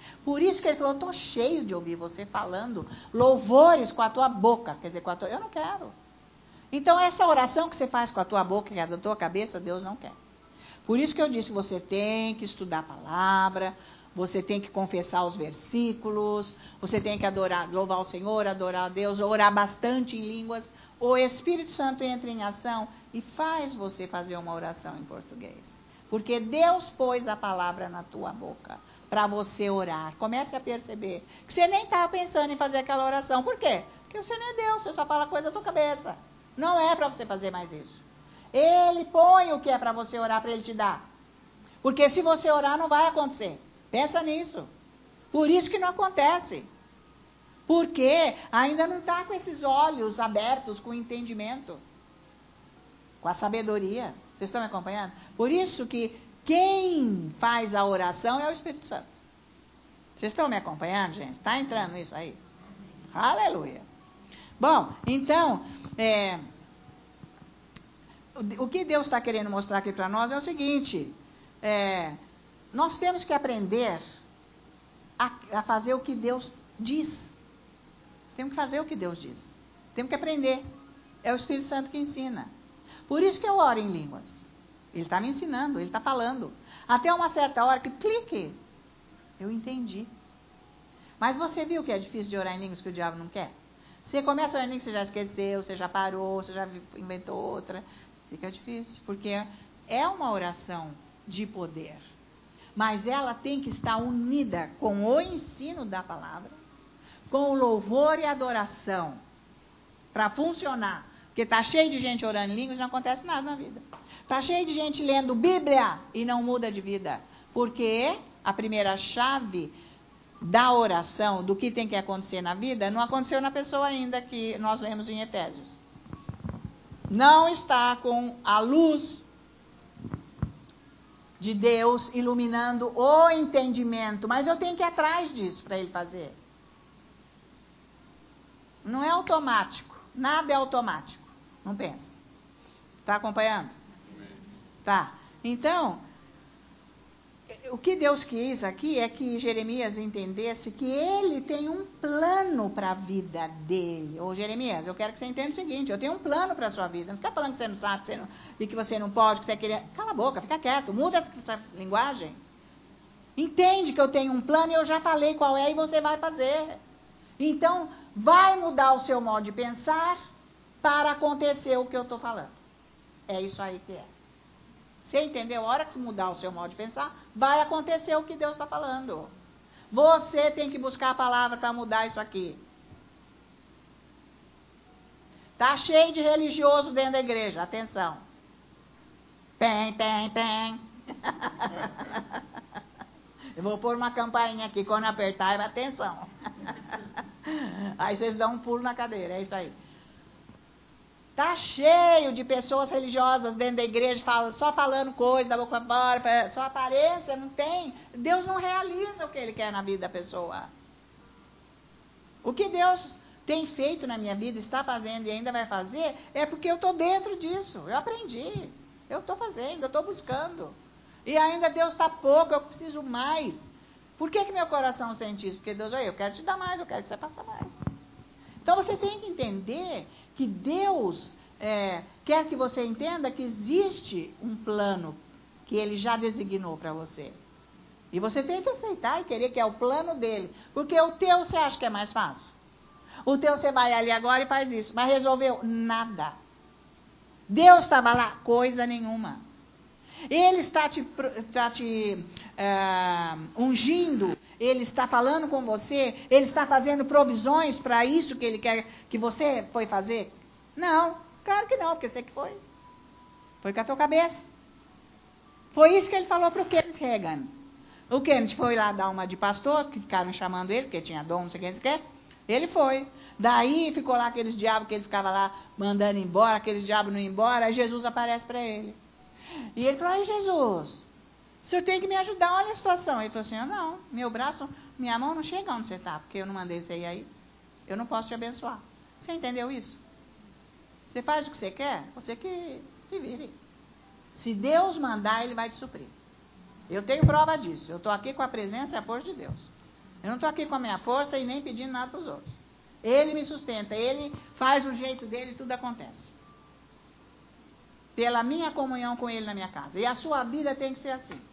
Por isso que ele falou, estou cheio de ouvir você falando louvores com a tua boca. Quer dizer, com a tua... eu não quero. Então, essa oração que você faz com a tua boca, que é da tua cabeça, Deus não quer. Por isso que eu disse, você tem que estudar a palavra, você tem que confessar os versículos, você tem que adorar, louvar o Senhor, adorar a Deus, orar bastante em línguas. O Espírito Santo entra em ação e faz você fazer uma oração em português. Porque Deus pôs a palavra na tua boca para você orar. Comece a perceber que você nem estava pensando em fazer aquela oração. Por quê? Porque você não é Deus, você só fala coisa da tua cabeça. Não é para você fazer mais isso. Ele põe o que é para você orar, para Ele te dar. Porque se você orar, não vai acontecer. Pensa nisso. Por isso que não acontece. Porque ainda não está com esses olhos abertos, com o entendimento, com a sabedoria. Vocês estão me acompanhando? Por isso que quem faz a oração é o Espírito Santo. Vocês estão me acompanhando, gente? Está entrando isso aí? Aleluia. Bom, então, é, o que Deus está querendo mostrar aqui para nós é o seguinte, é, nós temos que aprender a, a fazer o que Deus diz. Temos que fazer o que Deus diz. Temos que aprender. É o Espírito Santo que ensina. Por isso que eu oro em línguas. Ele está me ensinando, ele está falando. Até uma certa hora que clique, eu entendi. Mas você viu que é difícil de orar em línguas que o diabo não quer? Você começa a orar em línguas, você já esqueceu, você já parou, você já inventou outra. Fica difícil, porque é uma oração de poder. Mas ela tem que estar unida com o ensino da palavra, com o louvor e adoração, para funcionar. Porque está cheio de gente orando em línguas e não acontece nada na vida. Está cheio de gente lendo Bíblia e não muda de vida. Porque a primeira chave da oração, do que tem que acontecer na vida, não aconteceu na pessoa ainda, que nós lemos em Efésios. Não está com a luz de Deus iluminando o entendimento. Mas eu tenho que ir atrás disso para ele fazer. Não é automático. Nada é automático. Não pensa. Está acompanhando? Tá. Então, o que Deus quis aqui é que Jeremias entendesse que ele tem um plano para a vida dele. Ô Jeremias, eu quero que você entenda o seguinte, eu tenho um plano para a sua vida. Não fica falando que você não sabe, que você não, e que você não pode, que você queria... Cala a boca, fica quieto, muda essa, essa linguagem. Entende que eu tenho um plano e eu já falei qual é e você vai fazer. Então, vai mudar o seu modo de pensar para acontecer o que eu estou falando. É isso aí que é. Você entendeu? A hora que mudar o seu modo de pensar, vai acontecer o que Deus está falando. Você tem que buscar a palavra para mudar isso aqui. Está cheio de religioso dentro da igreja. Atenção. Pem, pem, pem. Eu vou pôr uma campainha aqui. Quando apertar, atenção. Aí vocês dão um pulo na cadeira. É isso aí. Está cheio de pessoas religiosas dentro da igreja, só falando coisa da boca para fora, só aparência, não tem. Deus não realiza o que Ele quer na vida da pessoa. O que Deus tem feito na minha vida, está fazendo e ainda vai fazer, é porque eu estou dentro disso. Eu aprendi, eu estou fazendo, eu estou buscando. E ainda Deus está pouco, eu preciso mais. Por que que meu coração sente isso? Porque Deus, eu quero te dar mais, eu quero que você faça mais. Então você tem que entender que Deus é, quer que você entenda que existe um plano que Ele já designou para você. E você tem que aceitar e querer que é o plano dele. Porque o teu você acha que é mais fácil? O teu você vai ali agora e faz isso. Mas resolveu? Nada. Deus estava lá? Coisa nenhuma. Ele está te, está te uh, ungindo, Ele está falando com você, Ele está fazendo provisões para isso que Ele quer que você foi fazer? Não, claro que não, porque você que foi. Foi com a tua cabeça. Foi isso que Ele falou para o Kenneth Reagan. O Kenneth foi lá dar uma de pastor, que ficaram chamando ele, porque tinha dom, não sei o que eles querem. Ele foi. Daí ficou lá aqueles diabos que ele ficava lá mandando embora, aqueles diabos não iam embora, aí Jesus aparece para ele. E ele falou, ai Jesus, o senhor tem que me ajudar, olha a situação. Ele falou assim, eu não, meu braço, minha mão não chega onde você está, porque eu não mandei você ir aí. Eu não posso te abençoar. Você entendeu isso? Você faz o que você quer, você que se vire. Se Deus mandar, Ele vai te suprir. Eu tenho prova disso. Eu estou aqui com a presença e a força de Deus. Eu não estou aqui com a minha força e nem pedindo nada para os outros. Ele me sustenta, ele faz o jeito dele e tudo acontece. Pela minha comunhão com ele na minha casa. E a sua vida tem que ser assim.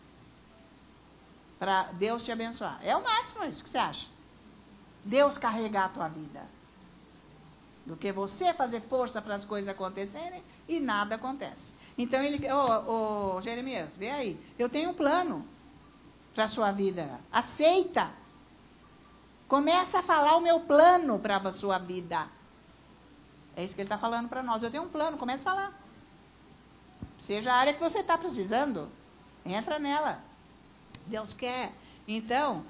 Para Deus te abençoar. É o máximo isso que você acha. Deus carregar a tua vida. Do que você fazer força para as coisas acontecerem e nada acontece. Então ele, ô, ô Jeremias, vê aí. Eu tenho um plano para a sua vida. Aceita. Começa a falar o meu plano para a sua vida. É isso que ele está falando para nós. Eu tenho um plano, comece a falar. Seja a área que você está precisando, entra nela. Deus quer. Então,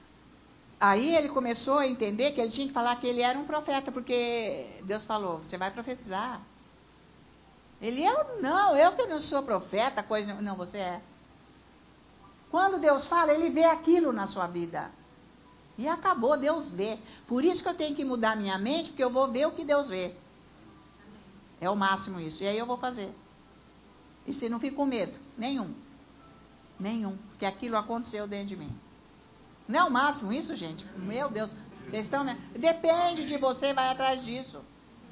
aí ele começou a entender que ele tinha que falar que ele era um profeta, porque Deus falou, você vai profetizar. Ele, eu não, eu que não sou profeta, coisa não, você é. Quando Deus fala, ele vê aquilo na sua vida. E acabou, Deus vê. Por isso que eu tenho que mudar minha mente, porque eu vou ver o que Deus vê. É o máximo isso. E aí eu vou fazer. E se não fico com medo? Nenhum. Nenhum. Porque aquilo aconteceu dentro de mim. Não é o máximo isso, gente? Meu Deus. Vocês estão... Depende de você, vai atrás disso.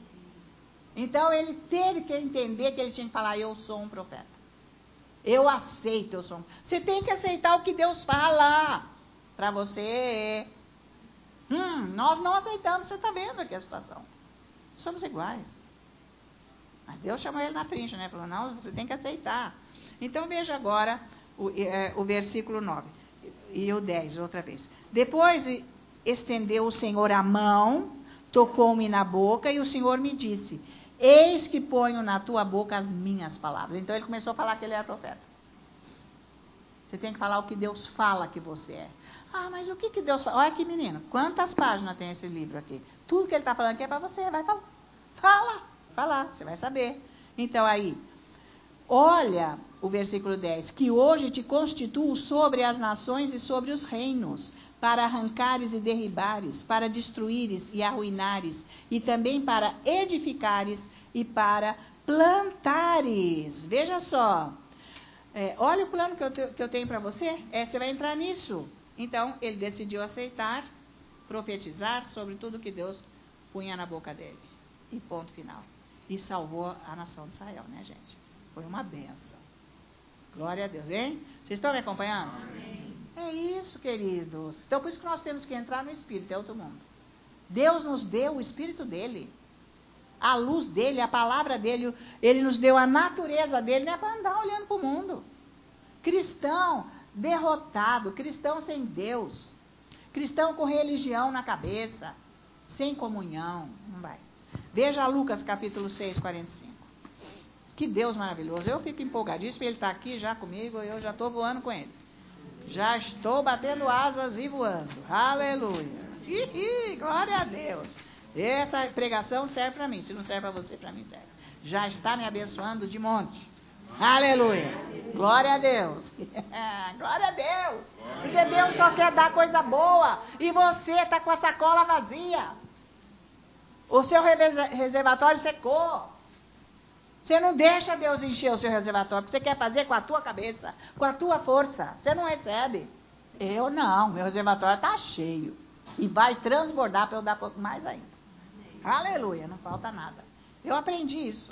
Então ele teve que entender que ele tinha que falar, eu sou um profeta. Eu aceito, eu sou um... Você tem que aceitar o que Deus fala para você. Hum, nós não aceitamos, você está vendo aqui a situação. Somos iguais. Mas Deus chamou ele na frente, né? Falou, não, você tem que aceitar. Então veja agora o, é, o versículo nove e o dez, outra vez. Depois estendeu o Senhor a mão, tocou-me na boca e o Senhor me disse, eis que ponho na tua boca as minhas palavras. Então ele começou a falar que ele era profeta. Você tem que falar o que Deus fala que você é. Ah, mas o que, que Deus fala? Olha aqui, menino, quantas páginas tem esse livro aqui? Tudo que ele está falando aqui é para você, vai falar. Fala, fala, você vai saber. Então aí, olha o versículo dez, que hoje te constituo sobre as nações e sobre os reinos, para arrancares e derribares, para destruíres e arruinares, e também para edificares e para plantares. Veja só, é, olha o plano que eu, te, que eu tenho para você, é, você vai entrar nisso. Então, ele decidiu aceitar, profetizar sobre tudo que Deus punha na boca dele. E ponto final. E salvou a nação de Israel, né, gente? Foi uma benção. Glória a Deus, hein? Vocês estão me acompanhando? Amém. É isso, queridos. Então, por isso que nós temos que entrar no Espírito, é outro mundo. Deus nos deu o Espírito dele. A luz dele, a palavra dele, ele nos deu a natureza dele, não é para andar olhando para o mundo. Cristão derrotado, cristão sem Deus, cristão com religião na cabeça, sem comunhão, não vai. Veja Lucas capítulo seis, quarenta e cinco. Que Deus maravilhoso. Eu fico empolgadíssimo, ele está aqui já comigo, eu já estou voando com ele. Já estou batendo asas e voando. Aleluia. Ih, glória a Deus. Essa pregação serve para mim. Se não serve para você, para mim serve. Já está me abençoando de monte. Aleluia. Glória a Deus. Glória a Deus. Porque Deus só quer dar coisa boa. E você está com a sacola vazia. O seu reservatório secou. Você não deixa Deus encher o seu reservatório. Porque você quer fazer com a tua cabeça, com a tua força. Você não recebe. Eu não. Meu reservatório está cheio. E vai transbordar para eu dar mais ainda. Aleluia. Não falta nada. Eu aprendi isso.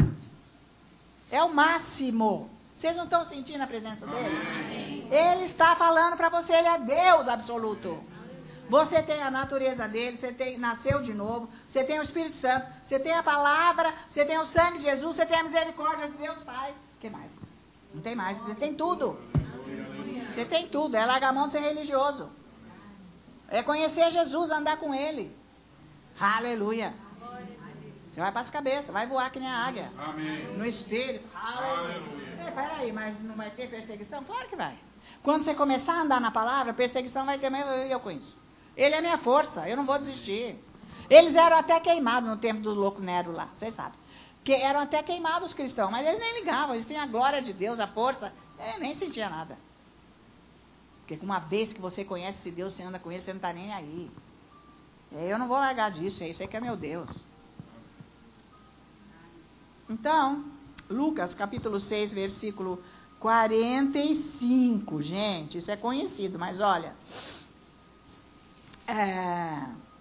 É o máximo. Vocês não estão sentindo a presença dele? Amém. Ele está falando para você, ele é Deus absoluto. Você tem a natureza dele, você tem, nasceu de novo, você tem o Espírito Santo, você tem a palavra, você tem o sangue de Jesus, você tem a misericórdia de Deus Pai. O que mais? Não tem mais, você tem tudo. Você tem tudo, é largar a mão de ser religioso. É conhecer Jesus, andar com ele. Aleluia. Você vai para as cabeças, vai voar que nem a águia. Amém. No espírito. Aleluia. É, peraí, mas não vai ter perseguição? Claro que vai. Quando você começar a andar na palavra, perseguição vai ter mesmo, eu conheço. Ele é minha força, eu não vou desistir. Eles eram até queimados no tempo do louco Nero lá, vocês sabem. Que eram até queimados os cristãos, mas eles nem ligavam, eles tinham a glória de Deus, a força, é, nem sentia nada. Porque uma vez que você conhece esse Deus, você anda com ele, você não está nem aí. Eu não vou largar disso, é isso aí que é meu Deus. Então, Lucas capítulo seis, versículo quarenta e cinco, gente, isso é conhecido, mas olha, É,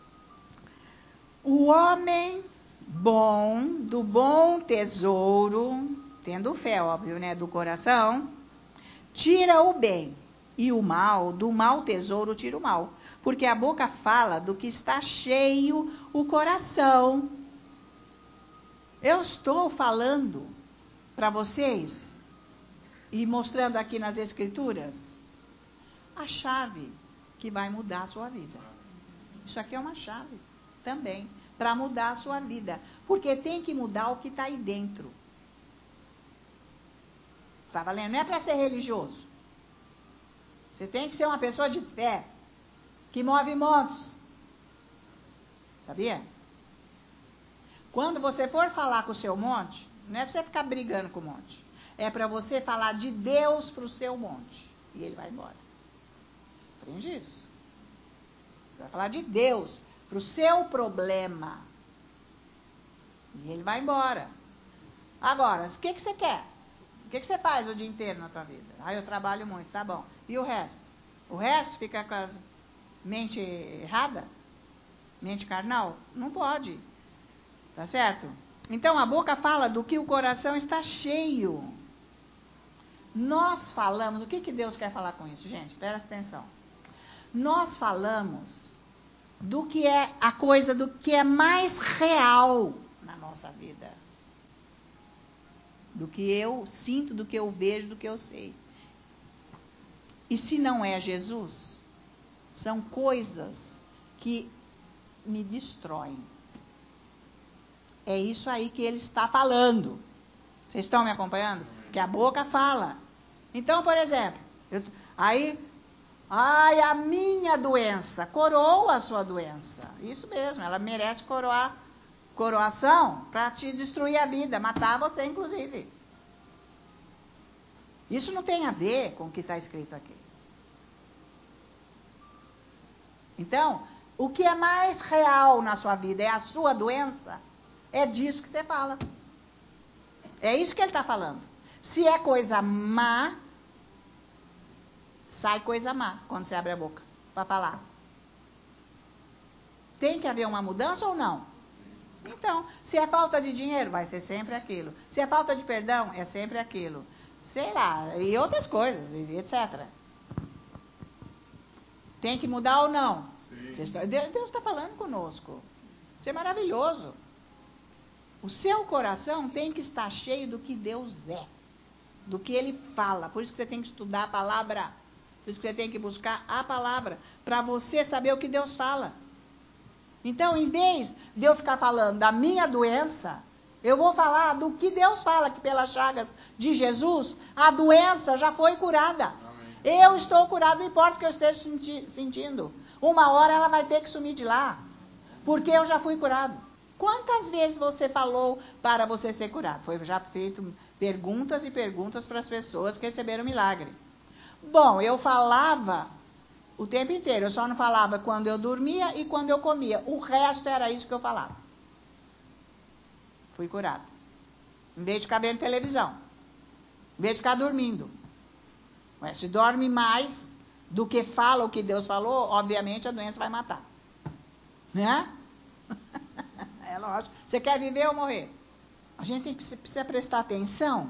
o homem bom, do bom tesouro, tendo fé, óbvio, né, do coração, tira o bem, e o mal, do mau tesouro, tira o mal. Porque a boca fala do que está cheio o coração. Eu estou falando para vocês, e mostrando aqui nas Escrituras, a chave que vai mudar a sua vida. Isso aqui é uma chave também, para mudar a sua vida. Porque tem que mudar o que está aí dentro. Está valendo? Não é para ser religioso. Você tem que ser uma pessoa de fé, que move montes. Sabia? Quando você for falar com o seu monte, não é para você ficar brigando com o monte. É para você falar de Deus para o seu monte. E ele vai embora. Aprende isso. Você vai falar de Deus para o seu problema. E ele vai embora. Agora, o que, que você quer? O que, que você faz o dia inteiro na tua vida? Ah, eu trabalho muito, tá bom. E o resto? O resto fica com a mente errada? Mente carnal? Não pode. Tá certo? Então, a boca fala do que o coração está cheio. Nós falamos, o que, que Deus quer falar com isso, gente? Presta atenção. Nós falamos do que é a coisa, do que é mais real na nossa vida. Do que eu sinto, do que eu vejo, do que eu sei. E se não é Jesus, são coisas que me destroem. É isso aí que ele está falando. Vocês estão me acompanhando? Que a boca fala. Então, por exemplo, eu, aí, ai, a minha doença, coroa a sua doença. Isso mesmo, ela merece coroar, coroação para te destruir a vida, matar você, inclusive. Isso não tem a ver com o que está escrito aqui. Então, o que é mais real na sua vida é a sua doença, é disso que você fala. É isso que ele está falando. Se é coisa má, sai coisa má quando você abre a boca para falar. Tem que haver uma mudança ou não? Então, se é falta de dinheiro, vai ser sempre aquilo. Se é falta de perdão, é sempre aquilo. Sei lá, e outras coisas, etcétera. Tem que mudar ou não? Sim. Deus está falando conosco. Isso é maravilhoso. O seu coração tem que estar cheio do que Deus é, do que Ele fala. Por isso que você tem que estudar a palavra. Por isso que você tem que buscar a palavra, para você saber o que Deus fala. Então, em vez de eu ficar falando da minha doença, eu vou falar do que Deus fala, que pelas chagas de Jesus, a doença já foi curada. Amém. Eu estou curado, não importa o que eu esteja senti- sentindo. Uma hora ela vai ter que sumir de lá, porque eu já fui curado. Quantas vezes você falou para você ser curado? Foi já feito perguntas e perguntas para as pessoas que receberam milagre. Bom, eu falava o tempo inteiro, eu só não falava quando eu dormia e quando eu comia. O resto era isso que eu falava. Fui curado. Em vez de ficar vendo televisão. Em vez de ficar dormindo. Mas se dorme mais do que fala o que Deus falou, obviamente a doença vai matar. Né? É lógico. Você quer viver ou morrer? A gente tem que precisa prestar atenção.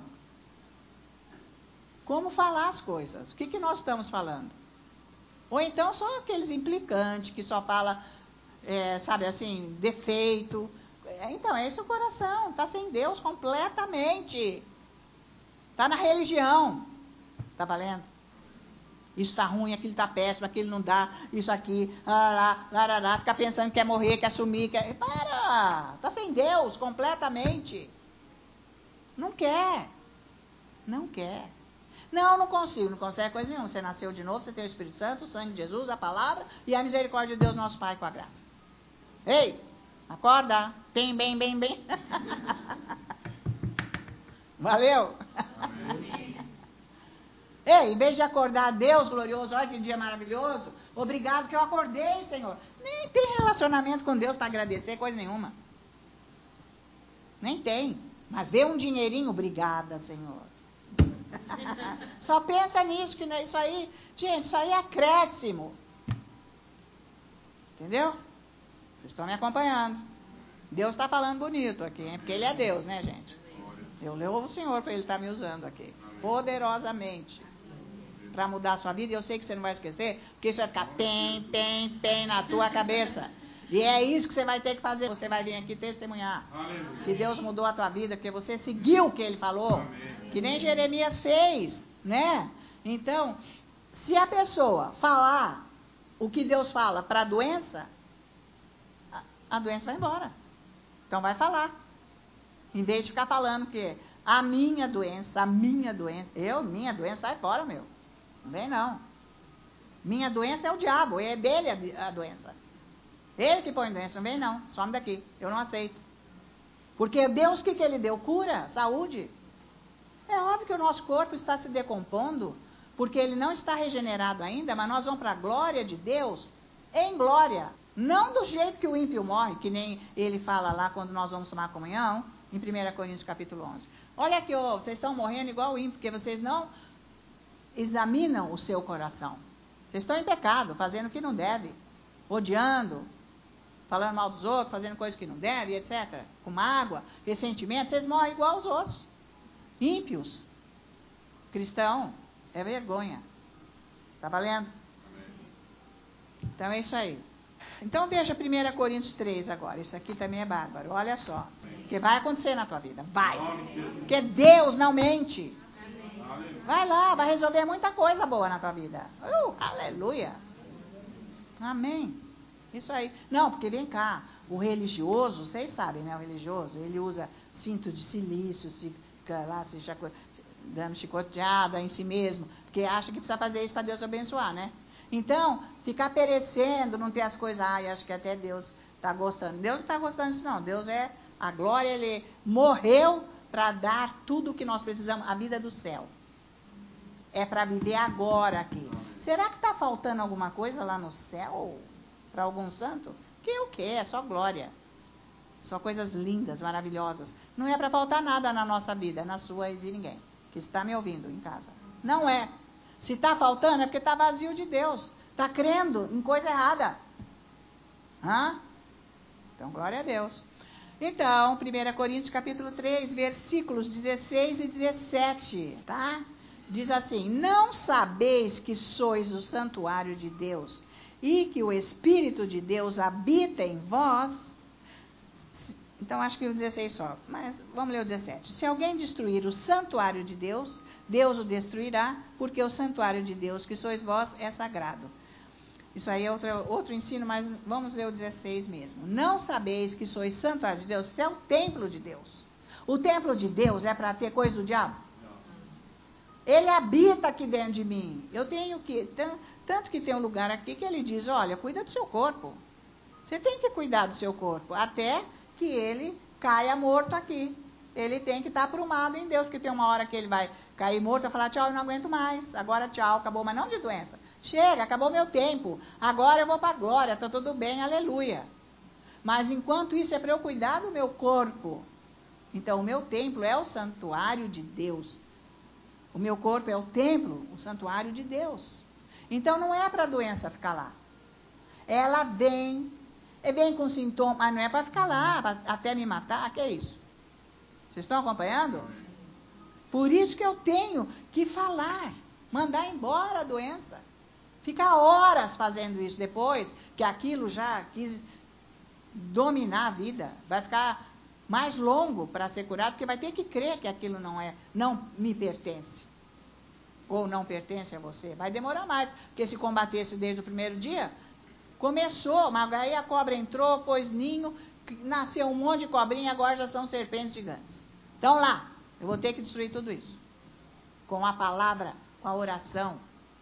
Como falar as coisas? O que, que nós estamos falando? Ou então só aqueles implicantes que só fala, é, sabe assim, defeito. Então, esse é o coração. Está sem Deus completamente. Está na religião. Está valendo? Isso está ruim, aquilo está péssimo, aquilo não dá, isso aqui, larará, larará, fica pensando que quer morrer, quer sumir, quer... Para! Está sem Deus completamente. Não quer. Não quer. Não, não consigo, não consegue coisa nenhuma. Você nasceu de novo, você tem o Espírito Santo, o sangue de Jesus, a palavra e a misericórdia de Deus, nosso Pai, com a graça. Ei, acorda. Bem, bem, bem, bem. Valeu? Amém. Ei, em vez de acordar, Deus glorioso, olha que dia maravilhoso, obrigado que eu acordei, Senhor. Nem tem relacionamento com Deus para agradecer, coisa nenhuma. Nem tem. Mas vê um dinheirinho, obrigada, Senhor. Só pensa nisso, que isso aí, gente, isso aí é acréscimo. Entendeu? Vocês estão me acompanhando. Deus está falando bonito aqui, hein? Porque Ele é Deus, né, gente? Eu louvo o Senhor para Ele estar me usando aqui. Poderosamente. Para mudar a sua vida. E eu sei que você não vai esquecer. Porque isso vai ficar tem, tem, tem na tua cabeça. E é isso que você vai ter que fazer. Você vai vir aqui testemunhar. Aleluia. Que Deus mudou a tua vida. Porque você seguiu o que Ele falou. Amém. Que nem Jeremias fez. Né? Então, se a pessoa falar o que Deus fala para a doença, a doença vai embora. Então vai falar. Em vez de ficar falando que a minha doença, a minha doença, eu, minha doença, sai fora, meu. Não vem não. Minha doença é o diabo, é dele a, a doença. Ele que põe doença, não vem não. Some daqui, eu não aceito. Porque Deus, o que, que Ele deu? Cura, saúde. É óbvio que o nosso corpo está se decompondo, porque ele não está regenerado ainda, mas nós vamos para a glória de Deus em glória. Não do jeito que o ímpio morre, que nem ele fala lá quando nós vamos tomar comunhão, em primeira Coríntios capítulo onze. Olha aqui, ó, vocês estão morrendo igual o ímpio, porque vocês não examinam o seu coração. Vocês estão em pecado, fazendo o que não deve, odiando, falando mal dos outros, fazendo coisas que não deve, etcétera. Com mágoa, ressentimento, vocês morrem igual os outros. Ímpios. Cristão, é vergonha. Está valendo? Então é isso aí. Então veja primeira Coríntios três agora. Isso aqui também é bárbaro. Olha só. Porque vai acontecer na tua vida. Vai. Porque Deus não mente. Vai lá, vai resolver muita coisa boa na tua vida. Uh, aleluia. Amém. Isso aí. Não, porque vem cá. O religioso, vocês sabem, né? O religioso, ele usa cinto de silício, fica lá se chaco... dando chicoteada em si mesmo. Porque acha que precisa fazer isso para Deus abençoar, né? Então, ficar perecendo, não ter as coisas, ai, acho que até Deus está gostando. Deus não está gostando disso, não. Deus é a glória, Ele morreu para dar tudo o que nós precisamos, a vida do céu. É para viver agora aqui. Será que está faltando alguma coisa lá no céu? Para algum santo? Que o que? É só glória. Só coisas lindas, maravilhosas. Não é para faltar nada na nossa vida, na sua e de ninguém que está me ouvindo em casa. Não é. Se está faltando é porque está vazio de Deus. Está crendo em coisa errada. Hã? Então, glória a Deus. Então, primeira Coríntios capítulo três, versículos dezesseis e dezessete, tá? Diz assim: não sabeis que sois o santuário de Deus e que o Espírito de Deus habita em vós? Então, acho que o dezesseis só, mas vamos ler o dezessete. Se alguém destruir o santuário de Deus, Deus o destruirá, porque o santuário de Deus, que sois vós, é sagrado. Isso aí é outro, outro ensino, mas vamos ler o dezesseis mesmo. Não sabeis que sois santuário de Deus? Isso é o templo de Deus. O templo de Deus é para ter coisa do diabo? Ele habita aqui dentro de mim. Eu tenho que... Tanto que tem um lugar aqui que ele diz, olha, cuida do seu corpo. Você tem que cuidar do seu corpo, até que ele caia morto aqui. Ele tem que estar aprumado em Deus, porque tem uma hora que ele vai cair morto, vai falar, tchau, eu não aguento mais, agora tchau, acabou, mas não de doença. Chega, acabou meu tempo, agora eu vou para a glória, está tudo bem, aleluia. Mas enquanto isso é para eu cuidar do meu corpo. Então o meu templo é o santuário de Deus. O meu corpo é o templo, o santuário de Deus. Então não é para a doença ficar lá. Ela vem, vem com sintomas, mas não é para ficar lá, pra, até me matar, que é isso? Vocês estão acompanhando? Por isso que eu tenho que falar, mandar embora a doença. Ficar horas fazendo isso depois, que aquilo já quis dominar a vida. Vai ficar mais longo para ser curado, porque vai ter que crer que aquilo não é, não me pertence. Ou não pertence a você. Vai demorar mais, porque se combatesse desde o primeiro dia, começou, mas aí a cobra entrou, pôs ninho, nasceu um monte de cobrinha, agora já são serpentes gigantes. Então lá, eu vou ter que destruir tudo isso. Com a palavra, com a oração.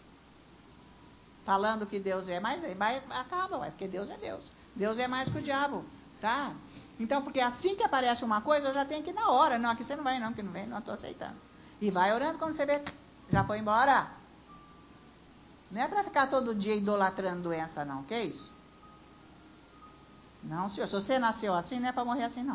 Falando que Deus é, mas aí vai, acaba, ué, porque Deus é Deus. Deus é mais que o diabo, tá? Então, porque assim que aparece uma coisa, eu já tenho que ir na hora. Não, aqui você não vai não, que não vem, não estou aceitando. E vai orando, quando você vê, já foi embora. Não é para ficar todo dia idolatrando doença, não, que é isso? Não, senhor, se você nasceu assim, não é para morrer assim, não.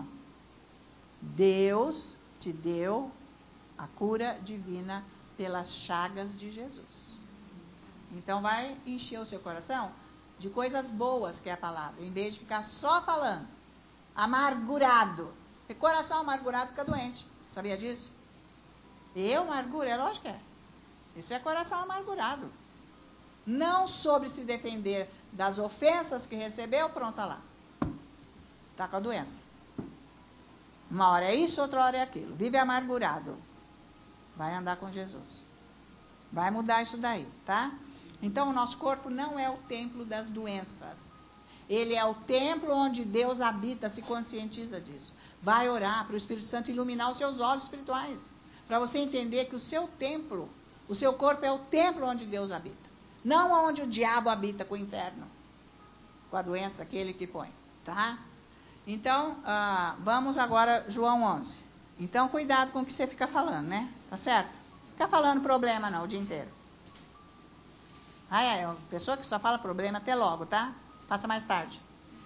Deus te deu a cura divina pelas chagas de Jesus. Então vai encher o seu coração de coisas boas que é a palavra, em vez de ficar só falando. Amargurado. E coração amargurado fica doente. Sabia disso? Eu, amargura, é lógico que é. Isso é coração amargurado. Não soube se defender das ofensas que recebeu, pronto, tá lá. Está com a doença. Uma hora é isso, outra hora é aquilo. Vive amargurado. Vai andar com Jesus. Vai mudar isso daí, tá? Então, o nosso corpo não é o templo das doenças. Ele é o templo onde Deus habita, se conscientiza disso. Vai orar para o Espírito Santo iluminar os seus olhos espirituais. Para você entender que o seu templo, o seu corpo é o templo onde Deus habita. Não onde o diabo habita com o inferno. Com a doença, aquele que põe, tá? Então, ah, vamos agora, João onze. Então, cuidado com o que você fica falando, né? Tá certo? Fica falando problema não, o dia inteiro. Ah, é, é uma pessoa que só fala problema, até logo, tá? Passa mais tarde.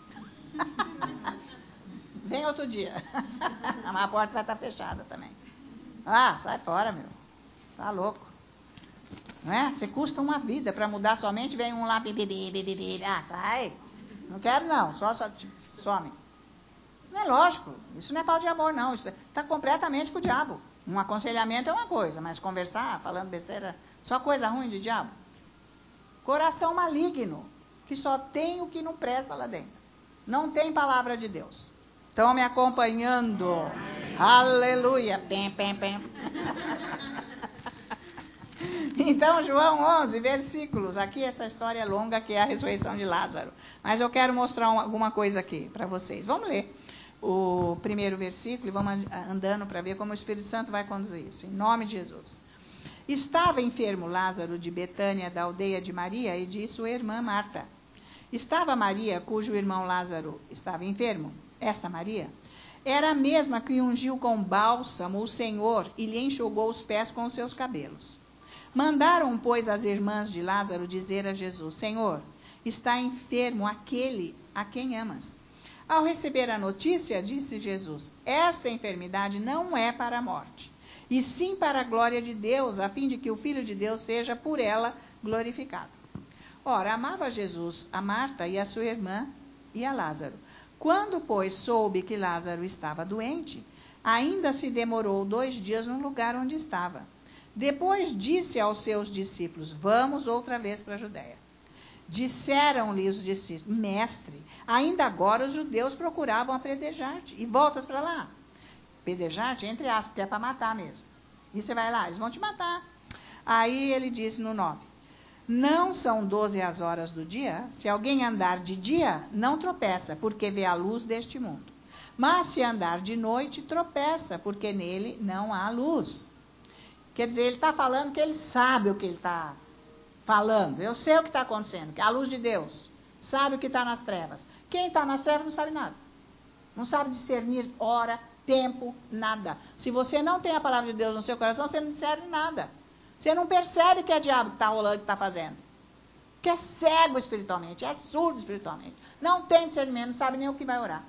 Vem outro dia. A porta vai estar fechada também. Ah, sai fora, meu. Tá louco. Não é? Você custa uma vida para mudar sua mente, vem um lá, bibibi, bibibi. Ah, sai. Não quero não, só, só some. Não é lógico, isso não é falta de amor, não. Isso está completamente com o diabo. Um aconselhamento é uma coisa, mas conversar, falando besteira, só coisa ruim de diabo. Coração maligno, que só tem o que não presta lá dentro. Não tem palavra de Deus. Estão me acompanhando? Aleluia! Pem, pem, pem. Então, João onze, versículos. Aqui essa história é longa, que é a ressurreição de Lázaro. Mas eu quero mostrar uma, alguma coisa aqui para vocês. Vamos ler o primeiro versículo e vamos andando para ver como o Espírito Santo vai conduzir isso. Em nome de Jesus. Estava enfermo Lázaro de Betânia, da aldeia de Maria, e de sua irmã Marta. Estava Maria, cujo irmão Lázaro estava enfermo. Esta Maria era a mesma que ungiu com bálsamo o Senhor e lhe enxugou os pés com os seus cabelos. Mandaram, pois, as irmãs de Lázaro dizer a Jesus: Senhor, está enfermo aquele a quem amas. Ao receber a notícia, disse Jesus: esta enfermidade não é para a morte, e sim para a glória de Deus, a fim de que o Filho de Deus seja por ela glorificado. Ora, amava Jesus a Marta e a sua irmã e a Lázaro. Quando, pois, soube que Lázaro estava doente, ainda se demorou dois dias no lugar onde estava. Depois disse aos seus discípulos: vamos outra vez para a Judéia. Disseram-lhe os discípulos: mestre, ainda agora os judeus procuravam apedrejar-te, e voltas para lá. Apedrejar-te, entre aspas, porque é para matar mesmo. E você vai lá, eles vão te matar. Aí ele disse no nove: não são doze as horas do dia? Se alguém andar de dia, não tropeça, porque vê a luz deste mundo. Mas se andar de noite, tropeça, porque nele não há luz. Quer dizer, ele está falando que ele sabe o que ele está falando. Eu sei o que está acontecendo, que é a luz de Deus. Sabe o que está nas trevas. Quem está nas trevas não sabe nada. Não sabe discernir hora, tempo, nada. Se você não tem a palavra de Deus no seu coração, você não discerne nada. Você não percebe que é diabo que está rolando, que está fazendo. Que é cego espiritualmente, é surdo espiritualmente. Não tem discernimento, não sabe nem o que vai orar.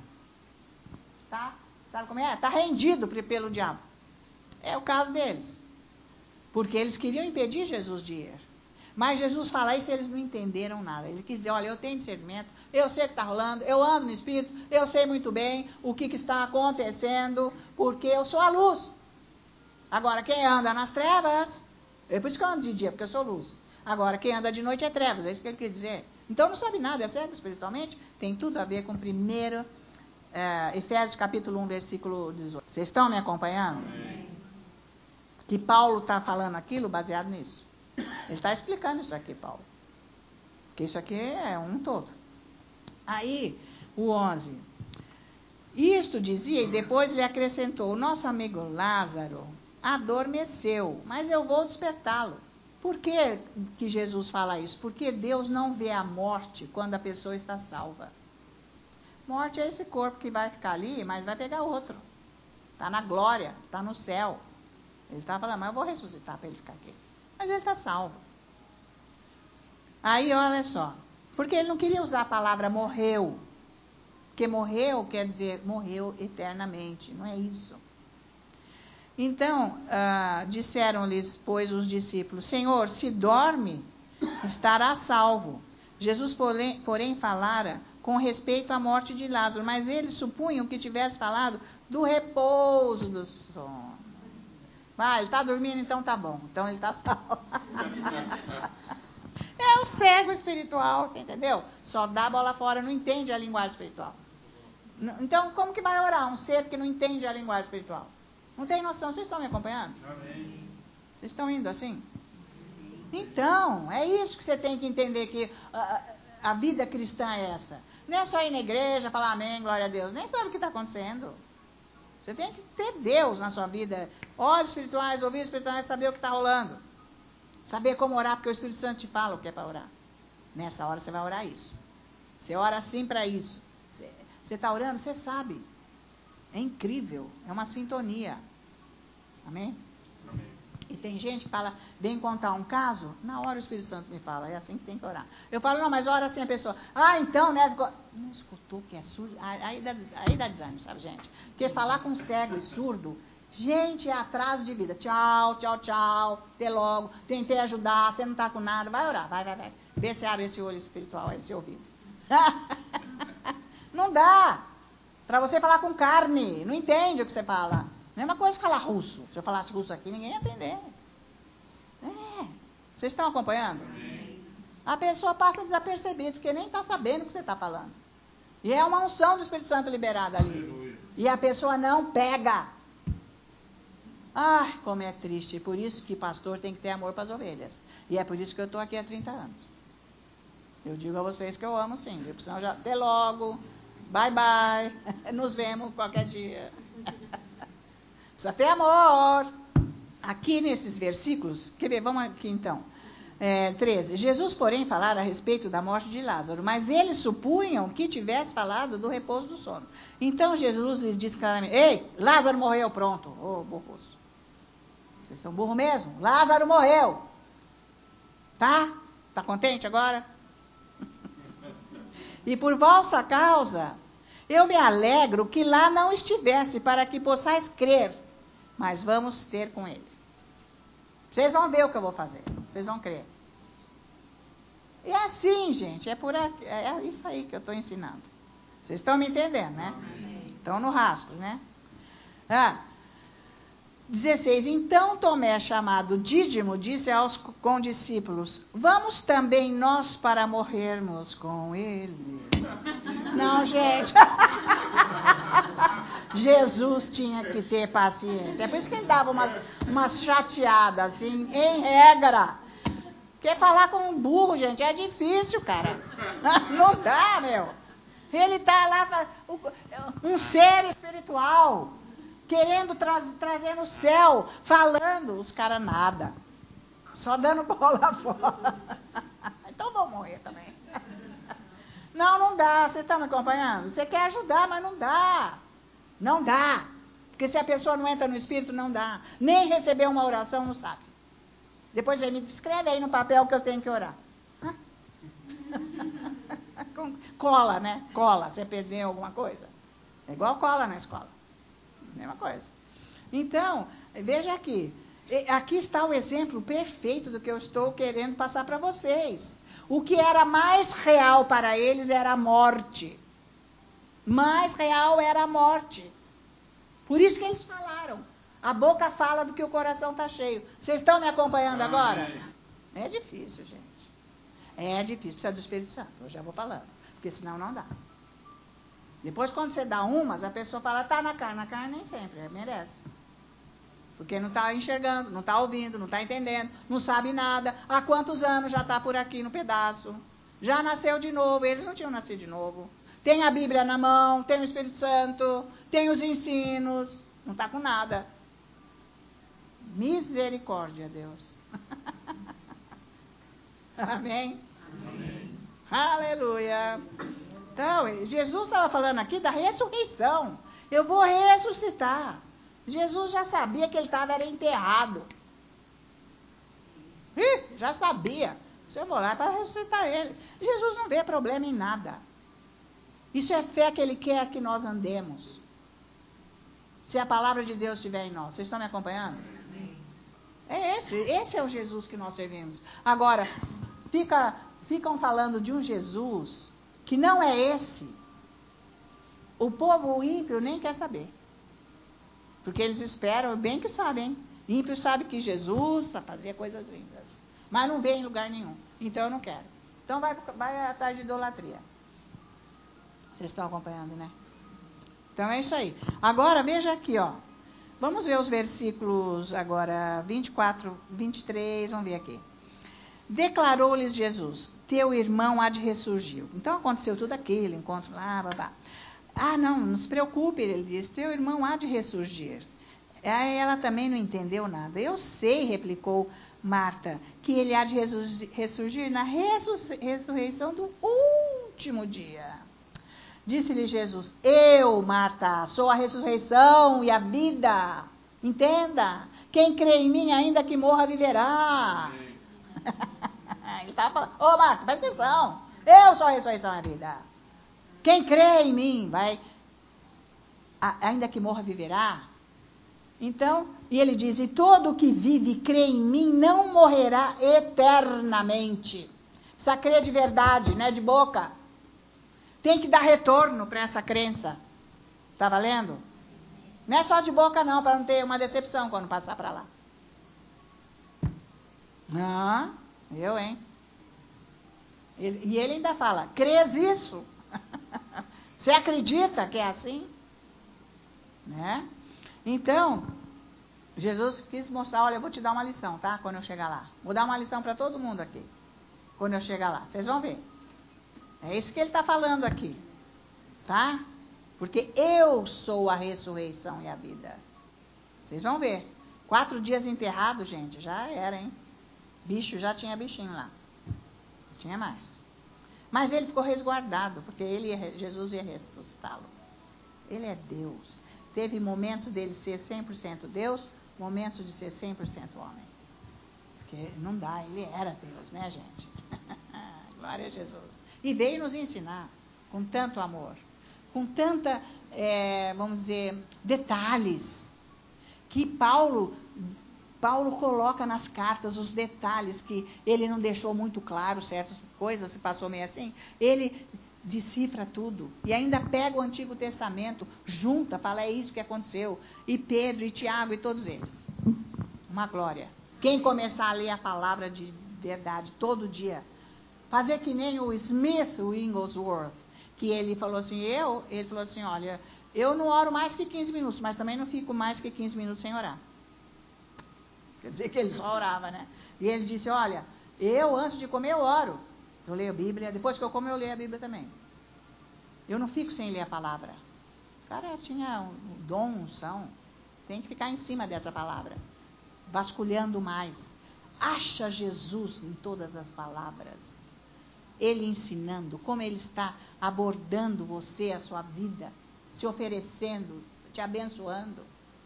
Tá? Sabe como é? Está rendido pelo diabo. É o caso deles. Porque eles queriam impedir Jesus de ir. Mas Jesus fala isso e eles não entenderam nada. Ele quis dizer: olha, eu tenho discernimento, eu sei o que está rolando, eu ando no Espírito, eu sei muito bem o que, que está acontecendo, porque eu sou a luz. Agora, quem anda nas trevas, é por isso que eu ando de dia, porque eu sou luz. Agora, quem anda de noite é trevas, é isso que ele quer dizer. Então, não sabe nada, é cego espiritualmente, tem tudo a ver com primeiro é, Efésios capítulo um, versículo dezoito. Vocês estão me acompanhando? Amém. Que Paulo está falando aquilo baseado nisso. Ele está explicando isso aqui, Paulo. Porque isso aqui é um todo. Aí, o onze. Isto dizia, e depois lhe acrescentou: o nosso amigo Lázaro adormeceu, mas eu vou despertá-lo. Por que, que Jesus fala isso? Porque Deus não vê a morte quando a pessoa está salva. Morte é esse corpo que vai ficar ali, mas vai pegar outro. Está na glória, está no céu. Ele está falando: mas eu vou ressuscitar para ele ficar aqui. Mas ele está salvo. Aí, olha só. Porque ele não queria usar a palavra morreu. Porque morreu quer dizer morreu eternamente. Não é isso. Então, ah, disseram-lhes, pois, os discípulos: Senhor, se dorme, estará salvo. Jesus, porém, porém, falara com respeito à morte de Lázaro, mas eles supunham que tivesse falado do repouso do sono. Vai, ele está dormindo, então tá bom. Então ele está salvo. É o cego espiritual, você entendeu? Só dá bola fora, não entende a linguagem espiritual. Então, como que vai orar um ser que não entende a linguagem espiritual? Não tem noção. Vocês estão me acompanhando? Amém. Vocês estão indo assim? Então, é isso que você tem que entender, que a, a vida cristã é essa. Não é só ir na igreja, falar amém, glória a Deus. Nem sabe o que está acontecendo. Você tem que ter Deus na sua vida. Olhos espirituais, ouvidos espirituais, saber o que está rolando. Saber como orar, porque o Espírito Santo te fala o que é para orar. Nessa hora você vai orar isso. Você ora assim para isso. Você está orando, você sabe. É incrível. É uma sintonia. Amém? Amém. E tem gente que fala, vem contar um caso, na hora o Espírito Santo me fala, é assim que tem que orar. Eu falo, não, mas ora assim a pessoa. Ah, então, né? Não escutou que é surdo. Aí dá, aí dá desânimo, sabe, gente? Porque falar com cego e surdo, gente, é atraso de vida. Tchau, tchau, tchau. Até logo. Tentei ajudar, você não está com nada. Vai orar, vai, vai, vai. Vê se abre esse olho espiritual, esse ouvido. Não dá. Para você falar com carne, não entende o que você fala. Mesma coisa que falar russo. Se eu falasse russo aqui, ninguém ia entender. É. Vocês estão acompanhando? A pessoa passa desapercebida, porque nem está sabendo o que você está falando. E é uma unção do Espírito Santo liberada ali. Aleluia. E a pessoa não pega. Ai, como é triste. Por isso que pastor tem que ter amor para as ovelhas. E é por isso que eu estou aqui há trinta anos. Eu digo a vocês que eu amo sim. Porque senão já, até logo. Bye, bye. Nos vemos qualquer dia. Precisa ter amor. Aqui nesses versículos, quer ver, vamos aqui então. É, treze. Jesus, porém, falara a respeito da morte de Lázaro, mas eles supunham que tivesse falado do repouso do sono. Então Jesus lhes disse claramente: ei, Lázaro morreu, pronto. Ô, oh, burros. Vocês são burros mesmo? Lázaro morreu. Tá? Tá contente agora? E por vossa causa, eu me alegro que lá não estivesse, para que possais crer. Mas vamos ter com ele. Vocês vão ver o que eu vou fazer. Vocês vão crer. E é assim, gente. É, por aqui, é isso aí que eu estou ensinando. Vocês estão me entendendo, né? Estão no rastro, né? Ah, dezesseis. Então Tomé, chamado Dídimo, disse aos condiscípulos: vamos também nós para morrermos com ele. Não, gente. Jesus tinha que ter paciência. É por isso que ele dava umas, umas chateadas, assim, em regra. Porque falar com um burro, gente, é difícil, cara. Não dá, meu. Ele está lá, um ser espiritual, querendo tra trazer no céu, falando, os caras nada. Só dando bola fora. Então vou morrer também. Não, não dá. Vocês estão me acompanhando? Você quer ajudar, mas não dá. Não dá. Porque se a pessoa não entra no Espírito, não dá. Nem receber uma oração, não sabe. Depois ele me escreve aí no papel que eu tenho que orar. Cola, né? Cola. Você perdeu alguma coisa. É igual cola na escola. Mesma coisa. Então, veja aqui. Aqui está o exemplo perfeito do que eu estou querendo passar para vocês. O que era mais real para eles era a morte. Mais real era a morte. Por isso que eles falaram. A boca fala do que o coração está cheio. Vocês estão me acompanhando Amém. agora? É difícil, gente. É difícil. Precisa do Espírito Santo. Eu já vou falando. Porque senão não dá. Depois, quando você dá umas, a pessoa fala, está na carne. Na carne nem sempre. Merece. Porque não está enxergando, não está ouvindo, não está entendendo, não sabe nada. Há quantos anos já está por aqui no pedaço? Já nasceu de novo. Eles não tinham nascido de novo. Tem a Bíblia na mão, tem o Espírito Santo, tem os ensinos. Não está com nada. Misericórdia, Deus. Amém? Amém? Aleluia. Então, Jesus estava falando aqui da ressurreição. Eu vou ressuscitar. Jesus já sabia que ele estava era enterrado. Ih, já sabia. Se eu vou lá para ressuscitar ele. Jesus não vê problema em nada. Isso é fé que ele quer que nós andemos. Se a palavra de Deus estiver em nós. Vocês estão me acompanhando? É esse. Esse é o Jesus que nós servimos. Agora, fica ficam falando de um Jesus que não é esse, o povo ímpio nem quer saber. Porque eles esperam, bem que sabem. Ímpio sabe que Jesus fazia coisas lindas, mas não vê em lugar nenhum. Então eu não quero. Então vai, vai atrás de idolatria. Vocês estão acompanhando, né? Então é isso aí. Agora veja aqui, ó. Vamos ver os versículos agora vinte e quatro, vinte e três, vamos ver aqui. Declarou-lhes Jesus: teu irmão há de ressurgir. Então aconteceu tudo aquilo, encontro lá, babá. Ah, não, não se preocupe, ele disse, teu irmão há de ressurgir. Aí ela também não entendeu nada. Eu sei, replicou Marta, que ele há de ressurgir na ressurreição do último dia. Disse-lhe Jesus: eu, Marta, sou a ressurreição e a vida. Entenda, quem crê em mim, ainda que morra, viverá. Ele estava falando: ô Marta, presta atenção, eu sou a ressurreição e a vida. Quem crê em mim, vai, ainda que morra, viverá. Então, e ele diz: e todo que vive e crê em mim não morrerá eternamente. Precisa crer de verdade, não é de boca. Tem que dar retorno para essa crença. Está valendo? Não é só de boca não, para não ter uma decepção quando passar para lá. Não, eu, hein? Ele, e ele ainda fala: crês isso? Você acredita que é assim? Né? Então, Jesus quis mostrar: olha, eu vou te dar uma lição, tá? Quando eu chegar lá. Vou dar uma lição para todo mundo aqui. Quando eu chegar lá. Vocês vão ver. É isso que ele está falando aqui. Tá? Porque eu sou a ressurreição e a vida. Vocês vão ver. Quatro dias enterrado, gente, já era, hein? Bicho, já tinha bichinho lá. Não tinha mais. Mas ele ficou resguardado, porque ele ia, Jesus ia ressuscitá-lo. Ele é Deus. Teve momentos dele ser cem por cento Deus, momentos de ser cem por cento homem. Porque não dá, ele era Deus, né, gente? Glória a Jesus. E veio nos ensinar com tanto amor, com tanta, é, vamos dizer, detalhes, que Paulo, Paulo coloca nas cartas os detalhes que ele não deixou muito claro, certas coisas, se passou meio assim, ele decifra tudo, e ainda pega o Antigo Testamento, junta, fala: é isso que aconteceu, e Pedro, e Tiago, e todos eles. Uma glória. Quem começar a ler a palavra de verdade todo dia, fazer que nem o Smith Wigglesworth, que ele falou assim, eu, ele falou assim, olha, eu não oro mais que quinze minutos, mas também não fico mais que quinze minutos sem orar. Quer dizer que ele só orava, né? E ele disse: olha, eu antes de comer eu oro. Eu leio a Bíblia, depois que eu como eu leio a Bíblia também. Eu não fico sem ler a palavra. O cara tinha um dom, unção. Tem que ficar em cima dessa palavra. Vasculhando mais. Acha Jesus em todas as palavras. Ele ensinando, como ele está abordando você, a sua vida, se oferecendo, te abençoando.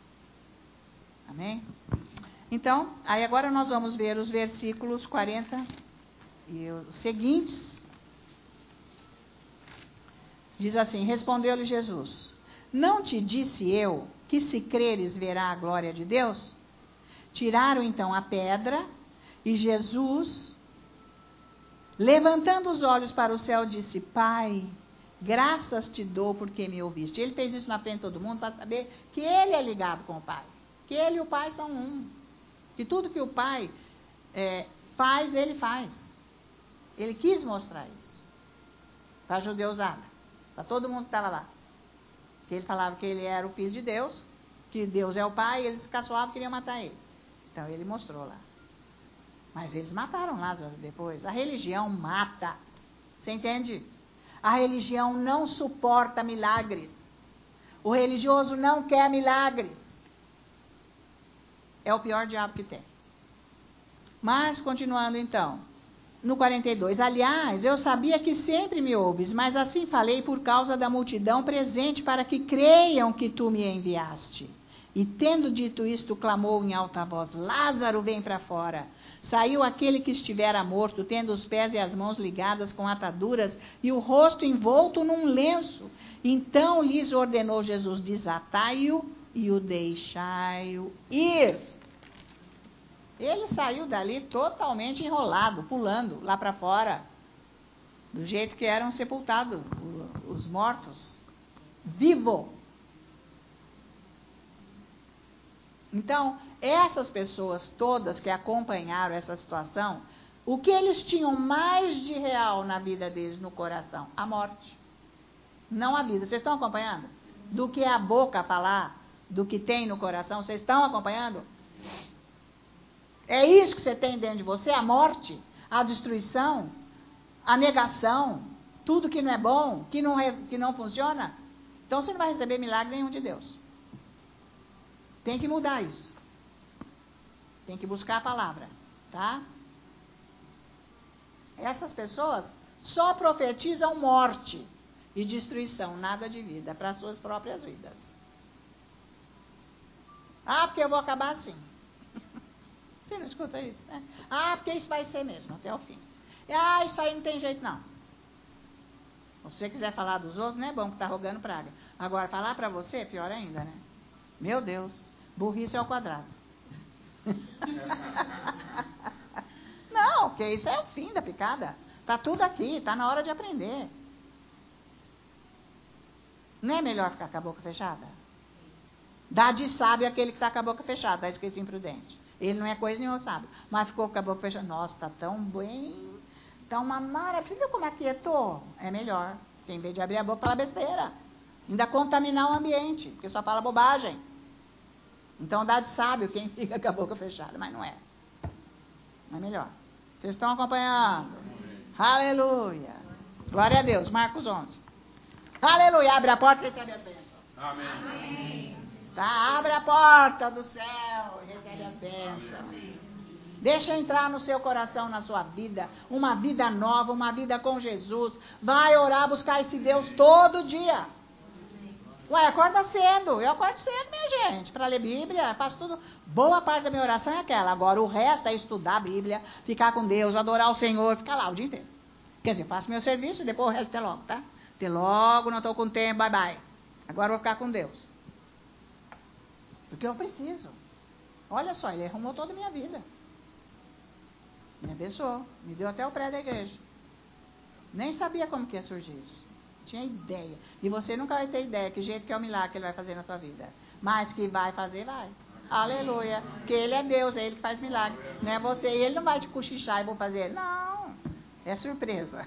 Amém? Então, aí agora nós vamos ver os versículos quarenta e os seguintes. Diz assim: respondeu-lhe Jesus: não te disse eu que se creres verá a glória de Deus? Tiraram então a pedra, e Jesus, levantando os olhos para o céu, disse: Pai, graças te dou porque me ouviste. Ele fez isso na frente de todo mundo para saber que ele é ligado com o Pai. Que ele e o Pai são um. Que tudo que o Pai é, faz, ele faz. Ele quis mostrar isso. Para a judeusada. Para todo mundo que estava lá. Que ele falava que ele era o Filho de Deus, que Deus é o Pai, e eles se caçoavam e queriam matar ele. Então ele mostrou lá. Mas eles mataram Lázaro depois. A religião mata. Você entende? A religião não suporta milagres. O religioso não quer milagres. É o pior diabo que tem. Mas, continuando então. No quarenta e dois. Aliás, eu sabia que sempre me ouves, mas assim falei por causa da multidão presente, para que creiam que tu me enviaste. E tendo dito isto, clamou em alta voz: Lázaro, vem para fora. Saiu aquele que estivera morto, tendo os pés e as mãos ligadas com ataduras e o rosto envolto num lenço. Então lhes ordenou Jesus: desatai-o e o deixai-o ir. Ele saiu dali totalmente enrolado, pulando lá para fora. Do jeito que eram sepultados os mortos, vivo. Então, essas pessoas todas que acompanharam essa situação, o que eles tinham mais de real na vida deles, no coração? A morte. Não a vida. Vocês estão acompanhando? Do que a boca falar, do que tem no coração, vocês estão acompanhando? É isso que você tem dentro de você, a morte, a destruição, a negação, tudo que não é bom, que não, é, que não funciona. Então você não vai receber milagre nenhum de Deus. Tem que mudar isso. Tem que buscar a palavra, tá? Essas pessoas só profetizam morte e destruição, nada de vida, para as suas próprias vidas. Ah, porque eu vou acabar assim. Você não escuta isso, né? Ah, porque isso vai ser mesmo, até o fim. Ah, isso aí não tem jeito, não. Se você quiser falar dos outros, não é bom que está rogando praga. Agora, falar para você é pior ainda, né? Meu Deus, burrice ao quadrado. Não, porque isso é o fim da picada. Está tudo aqui, está na hora de aprender. Não é melhor ficar com a boca fechada? Dá de sábio aquele que está com a boca fechada, está escrito imprudente. Ele não é coisa nenhuma sábio, mas ficou com a boca fechada. Nossa, está tão bem, está uma maravilha. Você viu como aquietou? É melhor, porque em vez de abrir a boca, fala besteira. Ainda contaminar o ambiente, porque só fala bobagem. Então dá de sábio quem fica com a boca fechada, mas não é. É melhor. Vocês estão acompanhando? Aleluia. Glória a Deus. Marcos onze. Aleluia. Abre a porta e recebe as bênçãos. Amém. Tá, abre a porta do céu e recebe as bênçãos. Deixa entrar no seu coração, na sua vida, uma vida nova, uma vida com Jesus. Vai orar, buscar esse Deus todo dia. Ué, acorda cedo. Eu acordo cedo, minha gente, para ler Bíblia. Faço tudo. Boa parte da minha oração é aquela. Agora, o resto é estudar a Bíblia, ficar com Deus, adorar o Senhor, ficar lá o dia inteiro. Quer dizer, faço meu serviço e depois o resto até logo, tá? Até logo, não estou com tempo, bye bye. Agora eu vou ficar com Deus. Porque eu preciso. Olha só, ele arrumou toda a minha vida. Me abençoou. Me deu até o pré da igreja. Nem sabia como que ia surgir isso. Tinha ideia. E você nunca vai ter ideia que jeito que é o milagre que ele vai fazer na tua vida. Mas que vai fazer, vai. Aleluia. Porque ele é Deus, é ele que faz milagre. Não é você. E ele não vai te cochichar e vou fazer. Não. É surpresa.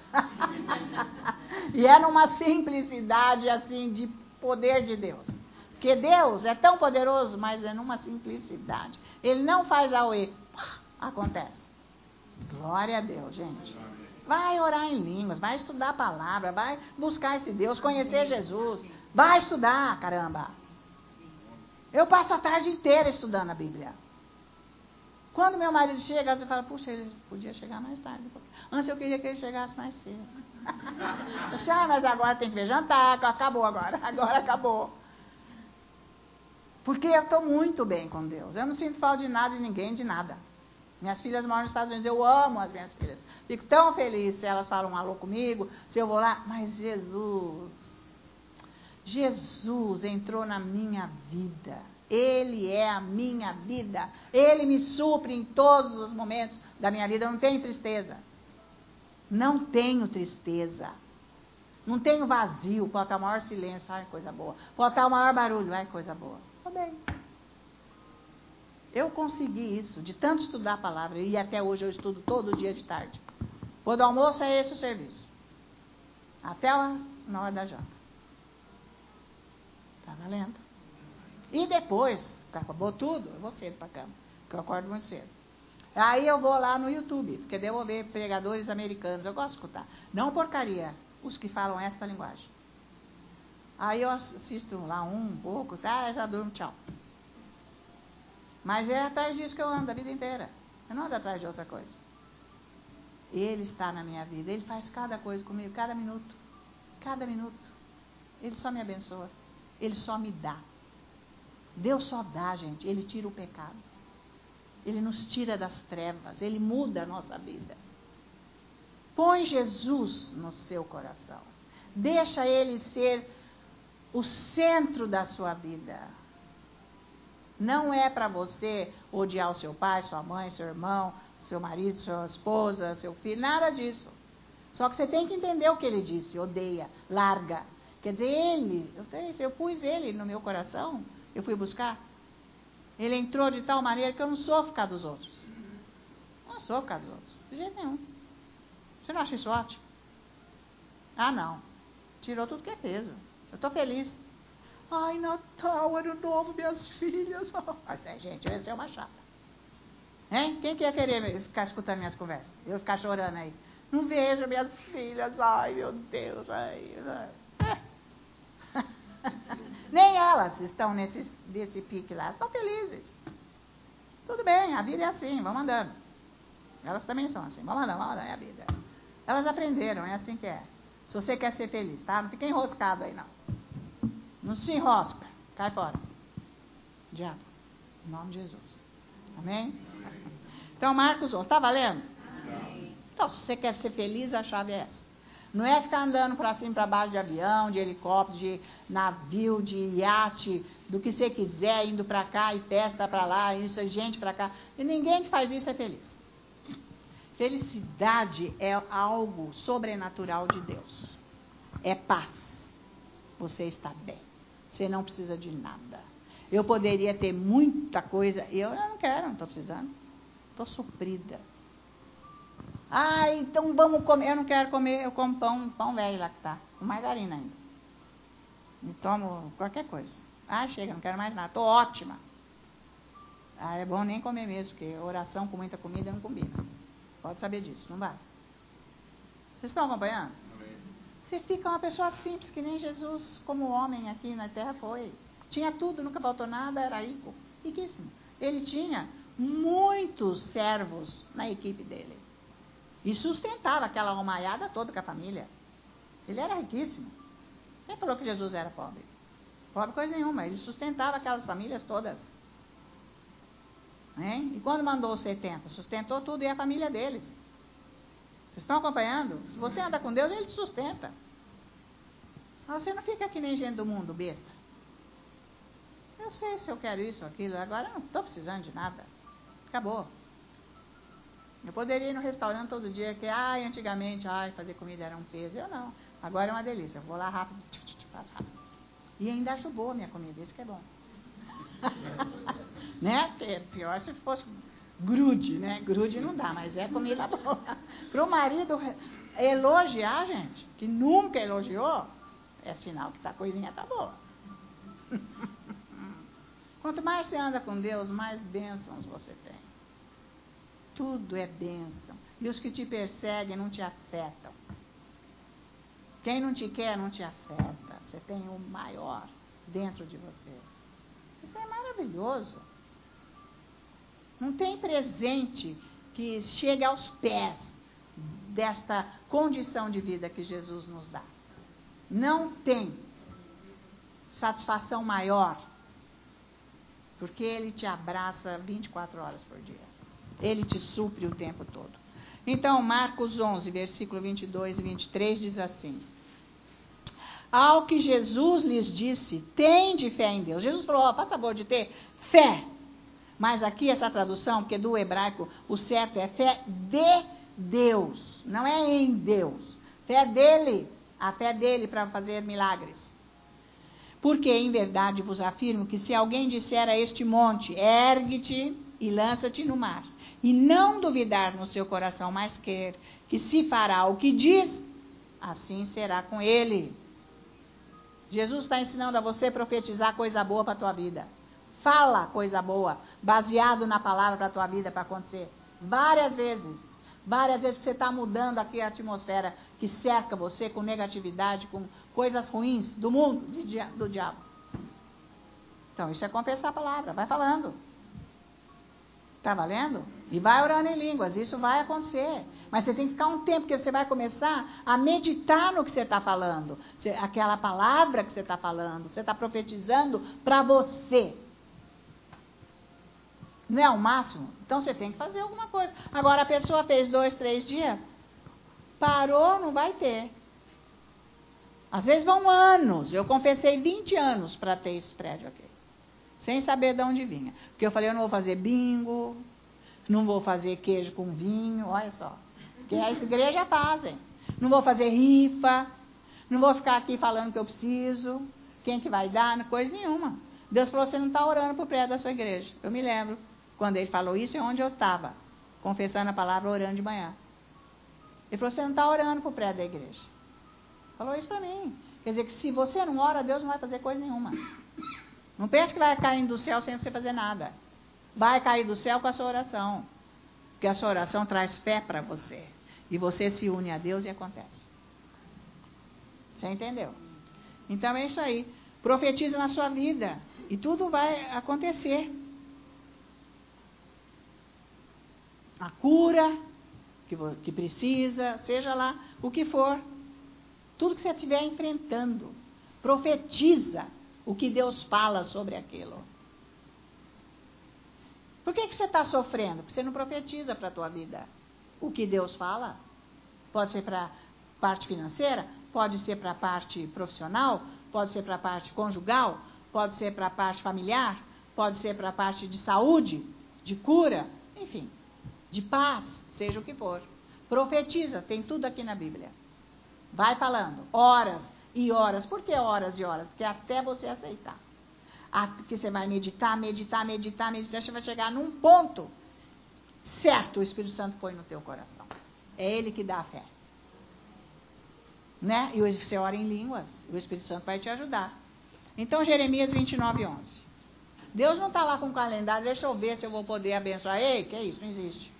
E é numa simplicidade assim de poder de Deus. Porque Deus é tão poderoso, mas é numa simplicidade. Ele não faz auê. Acontece. Glória a Deus, gente. Vai orar em línguas, vai estudar a palavra, vai buscar esse Deus, conhecer Jesus. Vai estudar, caramba. Eu passo a tarde inteira estudando a Bíblia. Quando meu marido chega, você fala, puxa, ele podia chegar mais tarde. Antes eu queria que ele chegasse mais cedo. Eu disse, ah, mas agora tem que ver jantar, acabou agora, agora acabou. Porque eu estou muito bem com Deus. Eu não sinto falta de nada, de ninguém, de nada. Minhas filhas moram nos Estados Unidos, eu amo as minhas filhas. Fico tão feliz se elas falam um alô comigo, se eu vou lá. Mas Jesus, Jesus entrou na minha vida. Ele é a minha vida. Ele me supre em todos os momentos da minha vida. Eu não tenho tristeza. Não tenho tristeza. Não tenho vazio. Falta o maior silêncio. Ai, coisa boa. Falta o maior barulho. Ai, coisa boa. Estou bem. Eu consegui isso, de tanto estudar a palavra. E até hoje eu estudo todo dia de tarde. Quando do almoço é esse o serviço. Até na hora da janta. Tá valendo? E depois, acabou tudo, eu vou cedo para a cama. Porque eu acordo muito cedo. Aí eu vou lá no YouTube, porque daí eu vou ver pregadores americanos. Eu gosto de escutar. Não porcaria, os que falam esta linguagem. Aí eu assisto lá um, um pouco, tá? Já durmo, tchau. Mas é atrás disso que eu ando a vida inteira. Eu não ando atrás de outra coisa. Ele está na minha vida. Ele faz cada coisa comigo, cada minuto. Cada minuto. Ele só me abençoa. Ele só me dá. Deus só dá, gente. Ele tira o pecado. Ele nos tira das trevas. Ele muda a nossa vida. Põe Jesus no seu coração. Deixa Ele ser o centro da sua vida. Não é para você odiar o seu pai, sua mãe, seu irmão, seu marido, sua esposa, seu filho, nada disso. Só que você tem que entender o que ele disse, odeia, larga. Quer dizer, ele, eu, eu pus ele no meu coração, eu fui buscar. Ele entrou de tal maneira que eu não sou ficar dos outros. Não sou ficar dos outros, de jeito nenhum. Você não acha isso ótimo? Ah, não. Tirou tudo que é peso. Eu estou feliz. Ai, Natal, ano novo, minhas filhas. Mas, é, gente, eu ia ser uma chata. Hein? Quem que ia querer ficar escutando minhas conversas? Eu ficar chorando aí. Não vejo minhas filhas. Ai, meu Deus. Ai, ai. É. Nem elas estão nesse, nesse pique lá. Estão felizes. Tudo bem, a vida é assim, vamos andando. Elas também são assim. Vamos andando, vamos andando, é a vida. Elas aprenderam, é assim que é. Se você quer ser feliz, tá? Não fica enroscado aí, não. Não se enrosca. Cai fora. Diabo. Em nome de Jesus. Amém? Então, Marcos onze. Está valendo? Então, se você quer ser feliz, a chave é essa. Não é ficar andando para cima e para baixo de avião, de helicóptero, de navio, de iate, do que você quiser, indo para cá e festa para lá, isso, gente para cá. E ninguém que faz isso é feliz. Felicidade é algo sobrenatural de Deus. É paz. Você está bem. Você não precisa de nada. Eu poderia ter muita coisa. Eu não quero, não estou precisando. Estou suprida. Ah, então vamos comer. Eu não quero comer, eu como pão, pão velho lá que está. Com margarina ainda. E tomo qualquer coisa. Ah, chega, não quero mais nada. Estou ótima. Ah, é bom nem comer mesmo, porque oração com muita comida não combina. Pode saber disso, não vai. Vocês estão acompanhando? Amém. Você fica uma pessoa simples, que nem Jesus, como homem aqui na terra foi. Tinha tudo, nunca faltou nada, era rico. Riquíssimo. Ele tinha muitos servos na equipe dele. E sustentava aquela almaiada toda com a família. Ele era riquíssimo. Quem falou que Jesus era pobre? Pobre coisa nenhuma. Ele sustentava aquelas famílias todas. Hein? E quando mandou os setenta? Sustentou tudo e a família deles. Vocês estão acompanhando? Se você anda com Deus, Ele te sustenta. Mas você não fica que nem gente do mundo, besta. Eu sei se eu quero isso ou aquilo. Agora eu não estou precisando de nada. Acabou. Eu poderia ir no restaurante todo dia, que ai, antigamente, ai, fazer comida era um peso. Eu não. Agora é uma delícia. Eu vou lá rápido, tch, tch, tch, faço rápido. E ainda acho boa a minha comida, isso que é bom. Né? Porque pior se fosse grude, né? Grude não dá, mas é comida boa. Para o marido elogiar, gente, que nunca elogiou, é sinal que a coisinha está boa. Quanto mais você anda com Deus, mais bênçãos você tem. Tudo é bênção. E os que te perseguem não te afetam. Quem não te quer não te afeta. Você tem o maior dentro de você. Isso é maravilhoso. Não tem presente que chegue aos pés desta condição de vida que Jesus nos dá. Não tem satisfação maior, porque Ele te abraça vinte e quatro horas por dia. Ele te supre o tempo todo. Então, Marcos onze, versículo vinte e dois e vinte e três diz assim: ao que Jesus lhes disse, tende fé em Deus. Jesus falou, ó, faz favor de ter fé. Mas aqui essa tradução, porque do hebraico o certo é fé de Deus, não é em Deus. Fé dele, a fé dele para fazer milagres. Porque em verdade vos afirmo que se alguém disser a este monte, ergue-te e lança-te no mar, e não duvidar no seu coração, mas crer que se fará o que diz, assim será com ele. Jesus está ensinando a você profetizar coisa boa para a tua vida. Fala coisa boa, baseado na palavra para a tua vida, para acontecer. Várias vezes. Várias vezes você está mudando aqui a atmosfera que cerca você com negatividade, com coisas ruins do mundo, do diabo. Então, isso é confessar a palavra. Vai falando. Está valendo? E vai orando em línguas. Isso vai acontecer. Mas você tem que ficar um tempo, porque você vai começar a meditar no que você está falando. Você, aquela palavra que você está falando. Você está profetizando para você. Não é o máximo? Então você tem que fazer alguma coisa. Agora a pessoa fez dois, três dias, parou, não vai ter. Às vezes vão anos. Eu confessei vinte anos para ter esse prédio aqui. Sem saber de onde vinha. Porque eu falei, eu não vou fazer bingo, não vou fazer queijo com vinho, olha só. Que as igrejas fazem. não vou fazer rifa, não vou ficar aqui falando que eu preciso, quem que vai dar, coisa nenhuma. Deus falou, você não está orando para o prédio da sua igreja. Eu me lembro, quando ele falou isso, é onde eu estava, confessando a palavra, orando de manhã. Ele falou, você não está orando para o prédio da igreja. Falou isso para mim. Quer dizer que se você não ora, Deus não vai fazer coisa nenhuma. Não pense que vai cair do céu sem você fazer nada. Vai cair do céu com a sua oração. Porque a sua oração traz fé para você. E você se une a Deus e acontece. Você entendeu? Então é isso aí. Profetiza na sua vida. E tudo vai acontecer. A cura que, que precisa, seja lá o que for. Tudo que você estiver enfrentando. Profetiza o que Deus fala sobre aquilo. Por que, que você está sofrendo? Porque você não profetiza para a tua vida o que Deus fala. Pode ser para a parte financeira, pode ser para a parte profissional, pode ser para a parte conjugal, pode ser para a parte familiar, pode ser para a parte de saúde, de cura, enfim, de paz, seja o que for. Profetiza, tem tudo aqui na Bíblia. Vai falando, horas e horas. Por que horas e horas? Porque até você aceitar. Porque você vai meditar, meditar, meditar, meditar, você vai chegar num ponto certo, o Espírito Santo põe no teu coração. É Ele que dá a fé. Né? E você ora em línguas, o Espírito Santo vai te ajudar. Então, Jeremias vinte e nove, onze. Deus não está lá com o calendário, deixa eu ver se eu vou poder abençoar. Ei, que é isso? Não existe.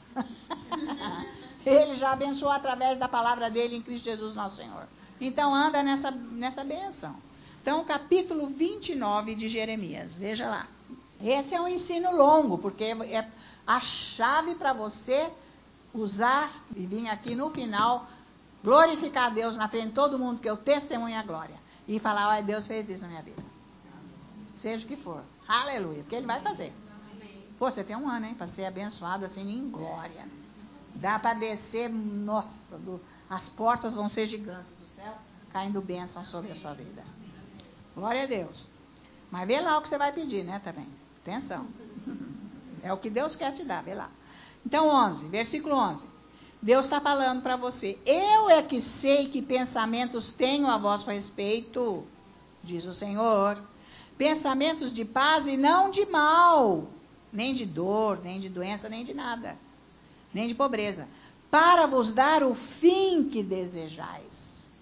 Ele já abençoou através da palavra dele em Cristo Jesus, nosso Senhor. Então, anda nessa, nessa bênção. Então, capítulo vinte e nove de Jeremias, veja lá. Esse é um ensino longo, porque é a chave para você usar e vir aqui no final, glorificar a Deus na frente de todo mundo, que eu testemunho a glória. E falar, olha, Deus fez isso na minha vida. Seja o que for. Aleluia, porque Ele vai fazer. Pô, você tem um ano, hein, para ser abençoado assim em glória. Dá para descer, nossa, do, as portas vão ser gigantes do céu, caindo bênção sobre a sua vida. Glória a Deus. Mas vê lá o que você vai pedir, né, também. Atenção. É o que Deus quer te dar, vê lá. Então, onze, versículo onze. Deus está falando para você. Eu é que sei que pensamentos tenho a vosso respeito, diz o Senhor. Pensamentos de paz e não de mal. Nem de dor, nem de doença, nem de nada. Nem de pobreza. Para vos dar o fim que desejais.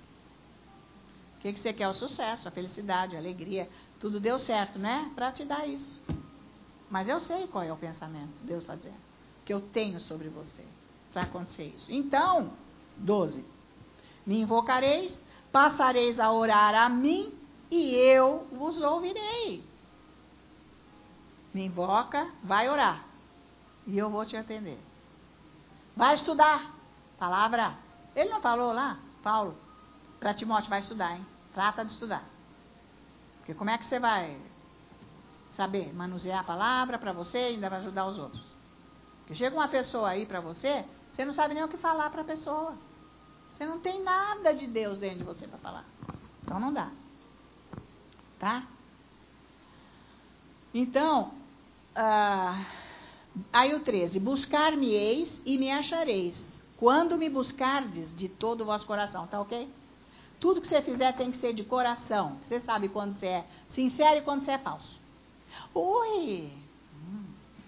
O que, que você quer? O sucesso, a felicidade, a alegria. Tudo deu certo, né? Para te dar isso. Mas eu sei qual é o pensamento, Deus está dizendo. Que eu tenho sobre você. Para acontecer isso. Então, doze. Me invocareis, passareis a orar a mim e eu vos ouvirei. Me invoca, vai orar. E eu vou te atender. Vai estudar. Palavra. Ele não falou lá, Paulo? Para Timóteo, vai estudar, hein? Trata de estudar. Porque como é que você vai saber manusear a palavra para você e ainda vai ajudar os outros? Porque chega uma pessoa aí para você, você não sabe nem o que falar para a pessoa. Você não tem nada de Deus dentro de você para falar. Então não dá. Tá? Então, ah, aí o treze. Buscar-me-eis e me achareis. Quando me buscardes de todo o vosso coração. Tá ok? Tudo que você fizer tem que ser de coração. Você sabe quando você é sincero e quando você é falso. Oi! Hum.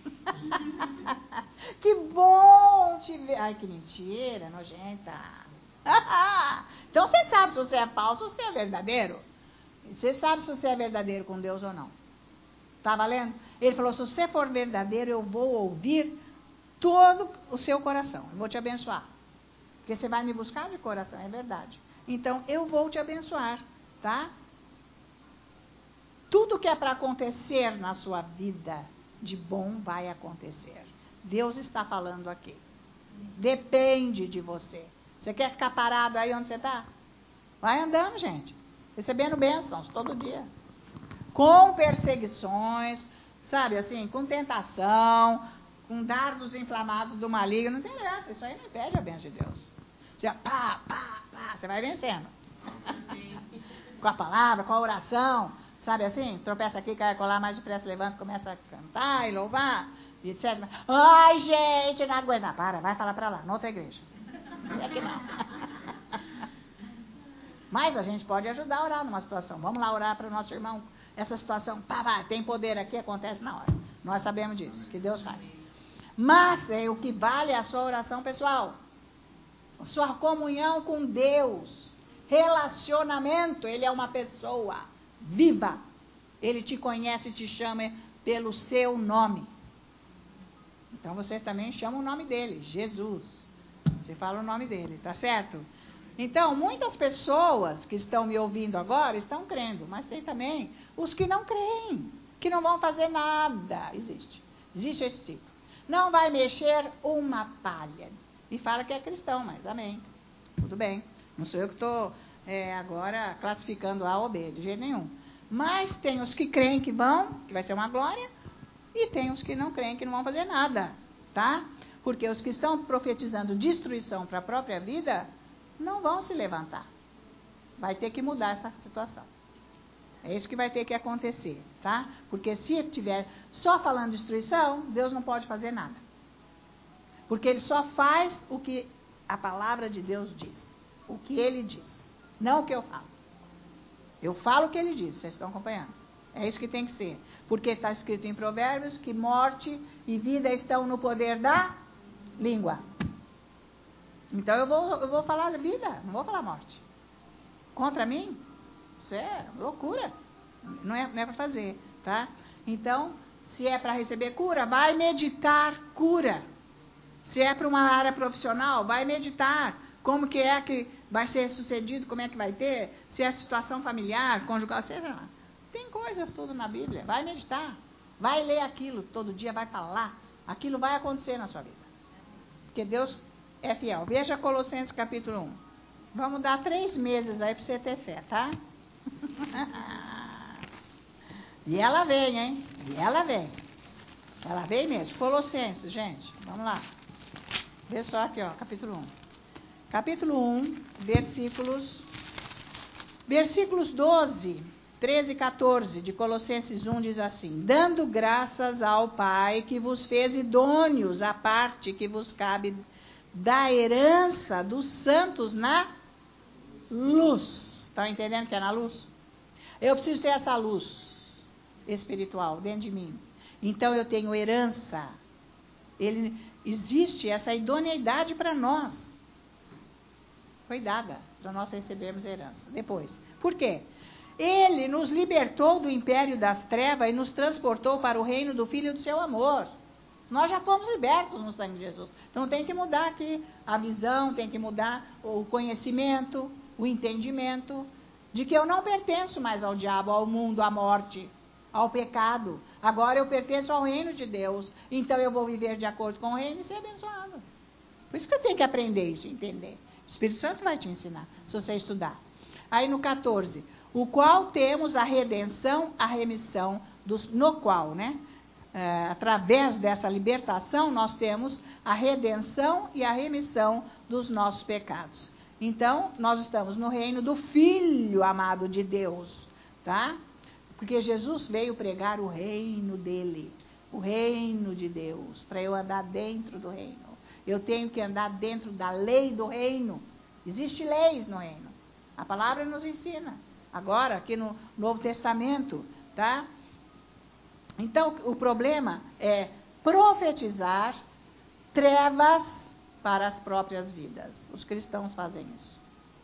Que bom te ver. Ai, que mentira, nojenta. Então você sabe se você é falso ou se é verdadeiro. Você sabe se você é verdadeiro com Deus ou não. Tá valendo? Ele falou, se você for verdadeiro, eu vou ouvir todo o seu coração. Eu vou te abençoar. Porque você vai me buscar de coração, é verdade. Então, eu vou te abençoar, tá? Tudo que é para acontecer na sua vida, de bom vai acontecer. Deus está falando aqui. Depende de você. Você quer ficar parado aí onde você está? Vai andando, gente. Recebendo bênçãos todo dia. Com perseguições, sabe assim, com tentação, com dardos inflamados do maligno. Não tem graça, isso aí não impede a bênção de Deus. Você vai, pá, pá, pá, você vai vencendo. Com a palavra, com a oração, sabe assim? Tropeça aqui, cai colar, mais depressa levanta, começa a cantar e louvar, e etcétera. Ai, gente, não aguenta. Para, vai falar para lá, na outra igreja. É aqui não. Mas a gente pode ajudar a orar numa situação. Vamos lá orar para o nosso irmão. Essa situação, pá, pá, tem poder aqui, acontece na hora. Nós sabemos disso, que Deus faz. Mas é, o que vale é a sua oração pessoal. A sua comunhão com Deus. Relacionamento. Ele é uma pessoa viva. Ele te conhece e te chama pelo seu nome. Então você também chama o nome dele, Jesus. Você fala o nome dele, tá certo? Então, muitas pessoas que estão me ouvindo agora estão crendo, mas tem também os que não creem, que não vão fazer nada. Existe. Existe esse tipo. Não vai mexer uma palha. E fala que é cristão, mas amém. Tudo bem. Não sou eu que estou é, agora classificando A ou B, de jeito nenhum. Mas tem os que creem que vão, que vai ser uma glória, e tem os que não creem que não vão fazer nada, tá? Porque os que estão profetizando destruição para a própria vida não vão se levantar. Vai ter que mudar essa situação. É isso que vai ter que acontecer, tá? Porque se estiver só falando destruição, Deus não pode fazer nada. Porque Ele só faz o que a palavra de Deus diz. O que Ele diz. Não o que eu falo. Eu falo o que Ele diz, vocês estão acompanhando. É isso que tem que ser. Porque está escrito em Provérbios que morte e vida estão no poder da língua. Então eu vou, eu vou falar vida, não vou falar morte. Contra mim? Isso é loucura. Não é, não é para fazer, tá? Então, se é para receber cura, vai meditar cura. Se é para uma área profissional, vai meditar. Como que é que vai ser sucedido, como é que vai ter, se é situação familiar, conjugal, seja lá. Tem coisas tudo na Bíblia. Vai meditar. Vai ler aquilo todo dia, vai falar. Aquilo vai acontecer na sua vida. Porque Deus é fiel. Veja Colossenses capítulo um. Vamos dar três meses aí para você ter fé, tá? E ela vem, hein? E ela vem. Ela vem mesmo. Colossenses, gente. Vamos lá. Vê só aqui, ó, capítulo um. Capítulo um, versículos... Versículos doze, treze e quatorze de Colossenses um diz assim: dando graças ao Pai que vos fez idôneos à parte que vos cabe da herança dos santos na luz. Estão entendendo que é na luz? Eu preciso ter essa luz espiritual dentro de mim. Então eu tenho herança. Ele, existe essa idoneidade para nós. Foi dada para nós recebermos herança. Depois. Por quê? Ele nos libertou do império das trevas e nos transportou para o reino do Filho do seu amor. Nós já fomos libertos no sangue de Jesus. Então tem que mudar aqui a visão, tem que mudar o conhecimento, o entendimento de que eu não pertenço mais ao diabo, ao mundo, à morte, ao pecado. Agora eu pertenço ao reino de Deus. Então eu vou viver de acordo com o reino e ser abençoado. Por isso que eu tenho que aprender isso, entender. O Espírito Santo vai te ensinar, se você estudar. Aí no quatorze, o qual temos a redenção, a remissão, dos, no qual, né? É, através dessa libertação, nós temos a redenção e a remissão dos nossos pecados. Então, nós estamos no reino do Filho amado de Deus, tá? Porque Jesus veio pregar o reino dele, o reino de Deus, para eu andar dentro do reino. Eu tenho que andar dentro da lei do reino. Existem leis no reino. A palavra nos ensina. Agora, aqui no Novo Testamento, tá? Então, o problema é profetizar trevas para as próprias vidas. Os cristãos fazem isso.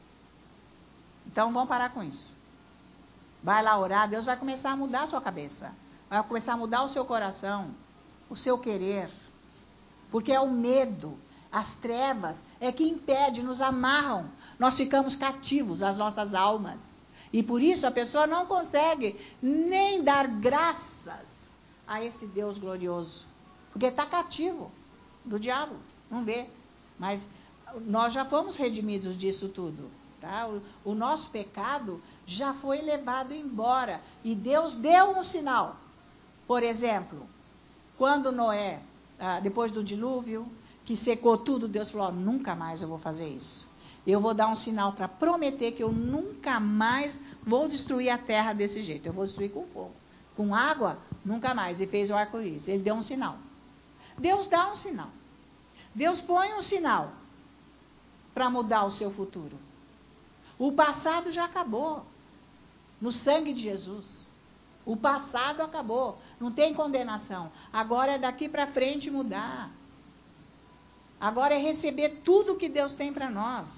Então, vamos parar com isso. Vai lá orar, Deus vai começar a mudar a sua cabeça. Vai começar a mudar o seu coração, o seu querer. Porque é o medo, as trevas, é que impede, nos amarram. Nós ficamos cativos, as nossas almas. E por isso a pessoa não consegue nem dar graças a esse Deus glorioso. Porque está cativo do diabo, não vê. Mas nós já fomos redimidos disso tudo. Tá? O, o nosso pecado já foi levado embora. E Deus deu um sinal. Por exemplo, quando Noé, ah, depois do dilúvio, que secou tudo, Deus falou, nunca mais eu vou fazer isso. Eu vou dar um sinal para prometer que eu nunca mais vou destruir a terra desse jeito. Eu vou destruir com fogo. Com água, nunca mais. E fez o arco-íris. Ele deu um sinal. Deus dá um sinal. Deus põe um sinal para mudar o seu futuro. O passado já acabou. No sangue de Jesus. O passado acabou. Não tem condenação. Agora é daqui para frente mudar. Agora é receber tudo que Deus tem para nós.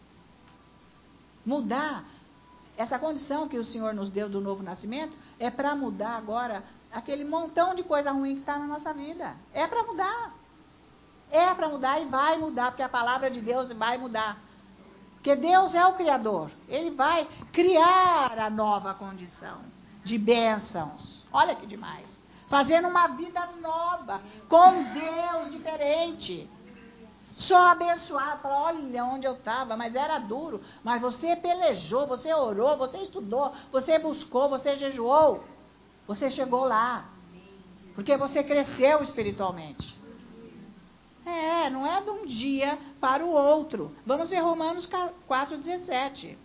Mudar. Essa condição que o Senhor nos deu do novo nascimento é para mudar agora aquele montão de coisa ruim que está na nossa vida. É para mudar. É para mudar e vai mudar, porque a palavra de Deus vai mudar. Porque Deus é o Criador. Ele vai criar a nova condição de bênçãos. Olha que demais. Fazendo uma vida nova, com Deus diferente. Só abençoado. Fala, olha onde eu estava, mas era duro. Mas você pelejou, você orou, você estudou, você buscou, você jejuou. Você chegou lá. Porque você cresceu espiritualmente. É, não é de um dia para o outro. Vamos ver Romanos quatro, dezessete.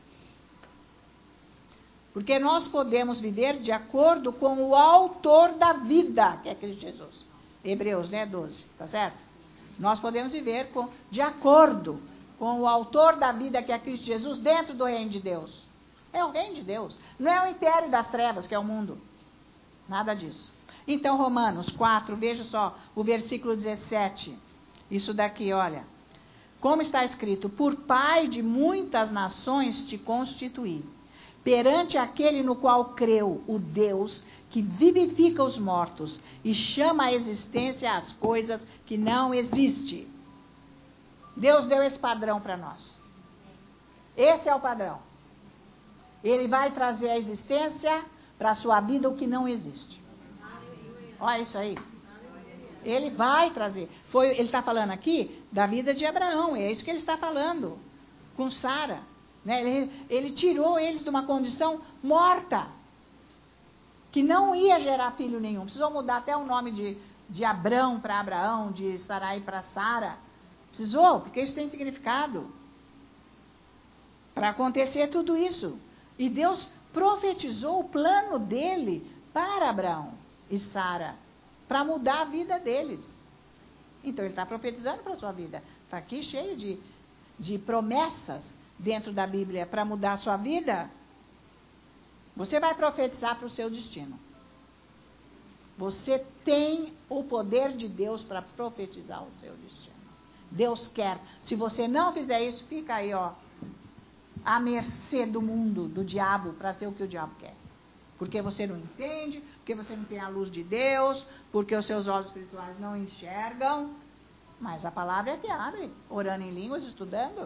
Porque nós podemos viver de acordo com o autor da vida, que é Cristo Jesus. Hebreus, né, doze, tá certo? Nós podemos viver com, de acordo com o autor da vida, que é Cristo Jesus, dentro do reino de Deus. É o reino de Deus. Não é o império das trevas, que é o mundo. Nada disso. Então, Romanos quatro, veja só, o versículo dezessete. Isso daqui, olha. Como está escrito, por pai de muitas nações te constituí, perante aquele no qual creu, o Deus que vivifica os mortos e chama à existência as coisas que não existem. Deus deu esse padrão para nós. Esse é o padrão. Ele vai trazer à existência para a sua vida o que não existe. Olha isso aí. Ele vai trazer. Foi, ele está falando aqui da vida de Abraão. É isso que ele está falando. Com Sara. Né? Ele, ele tirou eles de uma condição morta. Que não ia gerar filho nenhum. Precisou mudar até o nome de, de Abrão para Abraão. De Sarai para Sara. Precisou, porque isso tem significado. Para acontecer tudo isso. E Deus profetizou o plano dele para Abraão e Sara. Para mudar a vida deles. Então, ele está profetizando para a sua vida. Está aqui cheio de, de promessas dentro da Bíblia para mudar a sua vida. Você vai profetizar para o seu destino. Você tem o poder de Deus para profetizar o seu destino. Deus quer. Se você não fizer isso, fica aí, ó, à mercê do mundo, do diabo, para ser o que o diabo quer. Porque você não entende, porque você não tem a luz de Deus, porque os seus olhos espirituais não enxergam. Mas a palavra é que abre, orando em línguas, estudando.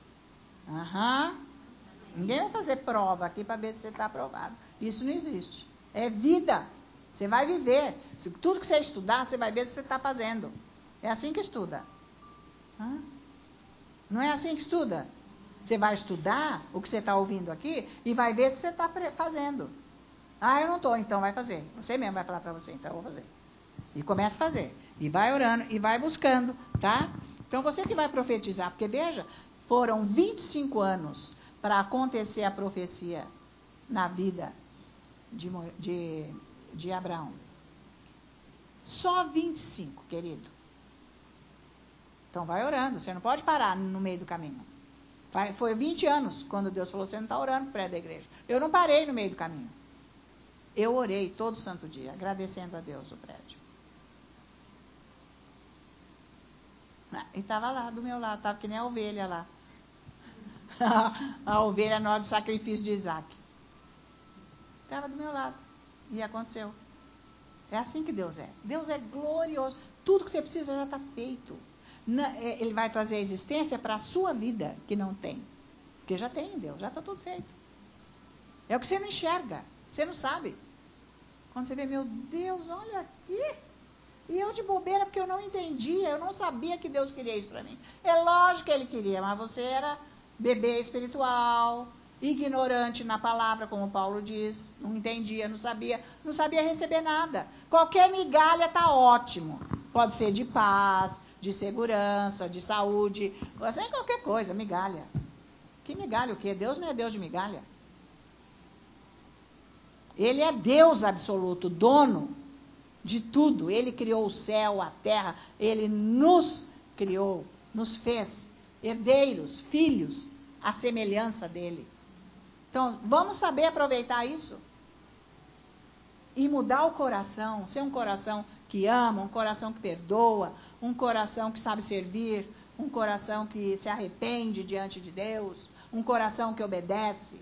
Aham. Ninguém vai fazer prova aqui para ver se você está aprovado. Isso não existe. É vida. Você vai viver. Se tudo que você estudar, você vai ver se você está fazendo. É assim que estuda. Hã? Não é assim que estuda. Você vai estudar o que você está ouvindo aqui e vai ver se você está fazendo. Ah, eu não estou, então vai fazer. Você mesmo vai falar para você, então eu vou fazer. E começa a fazer. E vai orando, e vai buscando, tá? Então você que vai profetizar, porque veja, foram vinte e cinco anos para acontecer a profecia na vida de, de, de Abraão. Só vinte e cinco, querido. Então vai orando, você não pode parar no meio do caminho. Vai, foi vinte anos quando Deus falou, você não está orando pré da igreja. Eu não parei no meio do caminho. Eu orei todo santo dia, agradecendo a Deus o prédio. E estava lá, do meu lado, estava que nem a ovelha lá. A ovelha na hora do sacrifício de Isaac. Estava do meu lado. E aconteceu. É assim que Deus é. Deus é glorioso. Tudo que você precisa já está feito. Ele vai trazer a existência para a sua vida, que não tem. Porque já tem em Deus, já está tudo feito. É o que você não enxerga. Você não sabe. Quando você vê, meu Deus, olha aqui. E eu de bobeira, porque eu não entendia, eu não sabia que Deus queria isso para mim. É lógico que Ele queria, mas você era bebê espiritual, ignorante na palavra, como Paulo diz, não entendia, não sabia, não sabia receber nada. Qualquer migalha está ótimo. Pode ser de paz, de segurança, de saúde, pode ser qualquer coisa, migalha. Que migalha o quê? Deus não é Deus de migalha. Ele é Deus absoluto, dono de tudo. Ele criou o céu, a terra. Ele nos criou, nos fez herdeiros, filhos, à semelhança dele. Então, vamos saber aproveitar isso. E mudar o coração, ser um coração que ama, um coração que perdoa, um coração que sabe servir, um coração que se arrepende diante de Deus, um coração que obedece.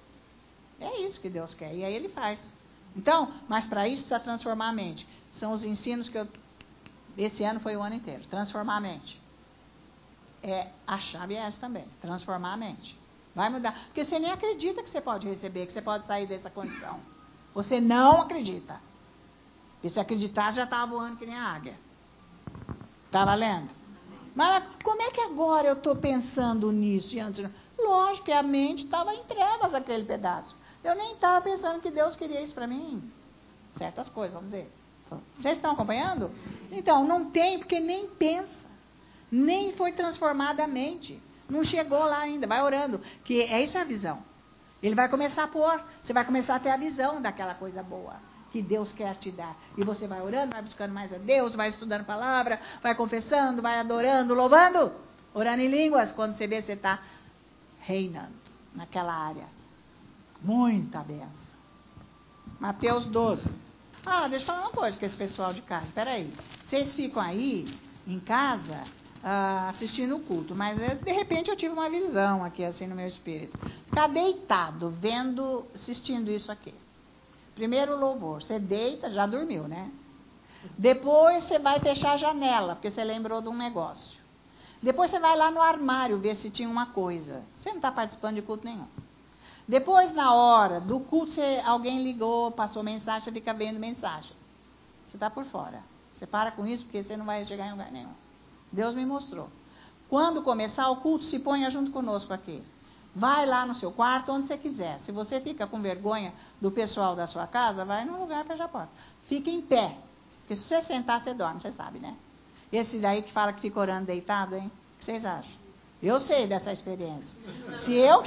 É isso que Deus quer, e aí Ele faz. Então, mas para isso precisa transformar a mente. São os ensinos que eu... Esse ano foi o ano inteiro, transformar a mente. É, a chave é essa também, transformar a mente. Vai mudar, porque você nem acredita que você pode receber, que você pode sair dessa condição. Você não acredita. Porque se acreditasse, já estava voando que nem a águia. Está valendo? Mas como é que agora eu estou pensando nisso? Lógico que a mente estava em trevas aquele pedaço. Eu nem estava pensando que Deus queria isso para mim. Certas coisas, vamos dizer. Vocês estão acompanhando? Então, não tem, porque nem pensa. Nem foi transformada a mente. Não chegou lá ainda. Vai orando. Que é isso a visão. Ele vai começar a pôr. Você vai começar a ter a visão daquela coisa boa que Deus quer te dar. E você vai orando, vai buscando mais a Deus, vai estudando a palavra, vai confessando, vai adorando, louvando, orando em línguas. Quando você vê, você está reinando naquela área. Muita benção. Mateus doze. Ah, deixa eu falar uma coisa com esse pessoal de casa. Espera aí. Vocês ficam aí, em casa, ah, assistindo o culto. Mas, de repente, eu tive uma visão aqui, assim, no meu espírito. Ficar deitado, vendo, assistindo isso aqui. Primeiro louvor. Você deita, já dormiu, né? Depois você vai fechar a janela, porque você lembrou de um negócio. Depois você vai lá no armário, ver se tinha uma coisa. Você não está participando de culto nenhum. Depois, na hora do culto, você, alguém ligou, passou mensagem, você fica vendo mensagem. Você está por fora. Você para com isso, porque você não vai chegar em lugar nenhum. Deus me mostrou. Quando começar o culto, se ponha junto conosco aqui. Vai lá no seu quarto, onde você quiser. Se você fica com vergonha do pessoal da sua casa, vai num lugar, fecha a porta. Fica em pé. Porque se você sentar, você dorme, você sabe, né? Esse daí que fala que fica orando deitado, hein? O que vocês acham? Eu sei dessa experiência. Se eu...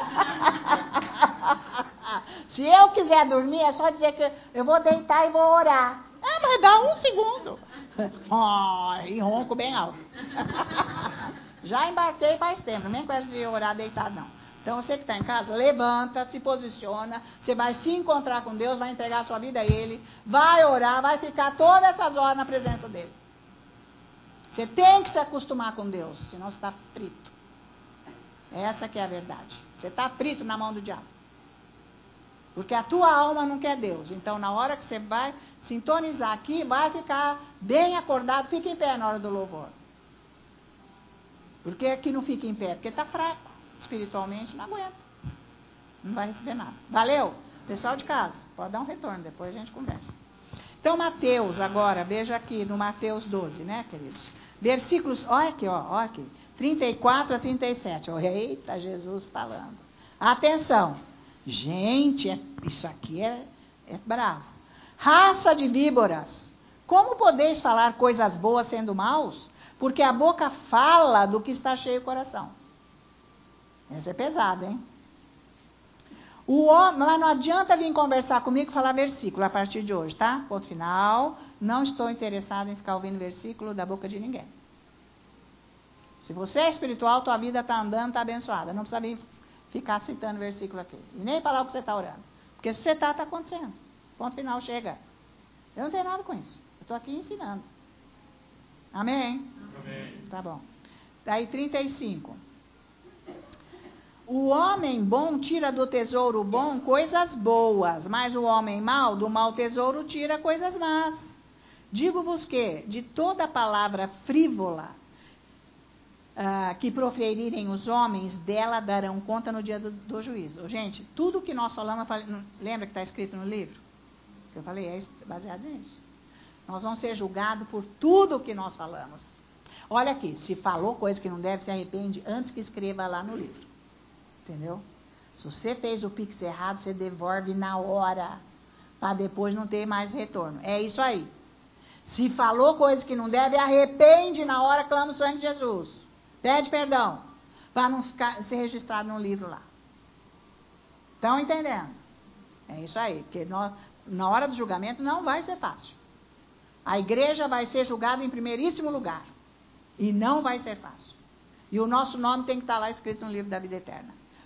Se eu quiser dormir, é só dizer que eu vou deitar e vou orar. Ah, mas dá um segundo. Oh, e ronco bem alto. Já embarquei faz tempo, nem com essa de orar deitado, não. Então, você que está em casa, levanta, se posiciona, você vai se encontrar com Deus, vai entregar a sua vida a Ele, vai orar, vai ficar todas essas horas na presença dEle. Você tem que se acostumar com Deus, senão você está frito. Essa que é a verdade. Você está frito na mão do diabo. Porque a tua alma não quer Deus. Então, na hora que você vai sintonizar aqui, vai ficar bem acordado, fica em pé na hora do louvor. Por que que não fica em pé? Porque está fraco. Espiritualmente, não aguenta. Não vai receber nada. Valeu? Pessoal de casa, pode dar um retorno, depois a gente conversa. Então, Mateus, agora, veja aqui no Mateus doze, né, queridos? Versículos, olha aqui, ó, olha aqui. trinta e quatro a trinta e sete. Ó, eita, Jesus falando. Atenção. Gente, é, isso aqui é, é bravo. Raça de víboras, como podeis falar coisas boas sendo maus? Porque a boca fala do que está cheio o coração. Essa é pesada, hein? O homem, mas não adianta vir conversar comigo e falar versículo a partir de hoje, tá? Ponto final. Não estou interessado em ficar ouvindo versículo da boca de ninguém. Se você é espiritual, tua vida está andando, está abençoada. Não precisa vir ficar citando versículo aqui. E nem falar o que você está orando. Porque se você está, está acontecendo. Ponto final, chega. Eu não tenho nada com isso. Eu estou aqui ensinando. Amém? Amém. Tá bom. Daí trinta e cinco. O homem bom tira do tesouro bom coisas boas, mas o homem mau do mau tesouro tira coisas más. Digo-vos que, de toda palavra frívola uh, que proferirem os homens, dela darão conta no dia do, do juízo. Gente, tudo que nós falamos, lembra que está escrito no livro? Que eu falei, é baseado nisso. Nós vamos ser julgados por tudo que nós falamos. Olha aqui, se falou coisa que não deve, se arrepende antes que escreva lá no livro. Entendeu? Se você fez o pix errado, você devolve na hora, para depois não ter mais retorno. É isso aí. Se falou coisa que não deve, arrepende na hora, clama o sangue de Jesus. Pede perdão, para não ficar, ser registrado no livro lá. Estão entendendo? É isso aí, porque nós, na hora do julgamento não vai ser fácil. A igreja vai ser julgada em primeiríssimo lugar. E não vai ser fácil. E o nosso nome tem que estar lá escrito no livro da vida eterna.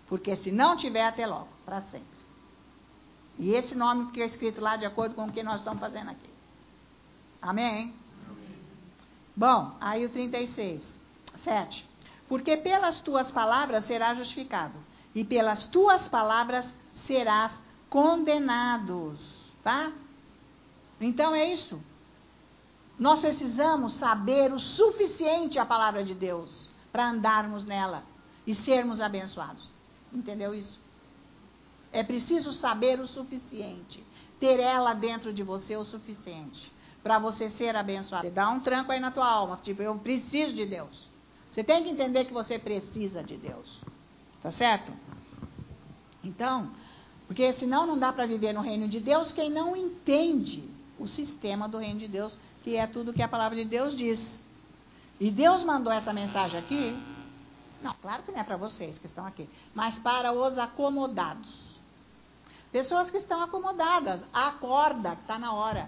Porque se não tiver, até logo, para sempre. E esse nome que é escrito lá de acordo com o que nós estamos fazendo aqui. Amém? Amém. Bom, aí o trinta e seis. sete. Porque pelas tuas palavras serás justificado, e pelas tuas palavras serás condenado. Tá? Então é isso. Nós precisamos saber o suficiente a palavra de Deus para andarmos nela e sermos abençoados. Entendeu isso? É preciso saber o suficiente. Ter ela dentro de você o suficiente para você ser abençoado. Dá um tranco aí na tua alma. Tipo, eu preciso de Deus. Você tem que entender que você precisa de Deus. Tá certo? Então, porque senão não dá para viver no reino de Deus quem não entende o sistema do reino de Deus, que é tudo que a palavra de Deus diz. E Deus mandou essa mensagem aqui. Não, claro que não é para vocês que estão aqui, mas para os acomodados. Pessoas que estão acomodadas. Acorda, está na hora.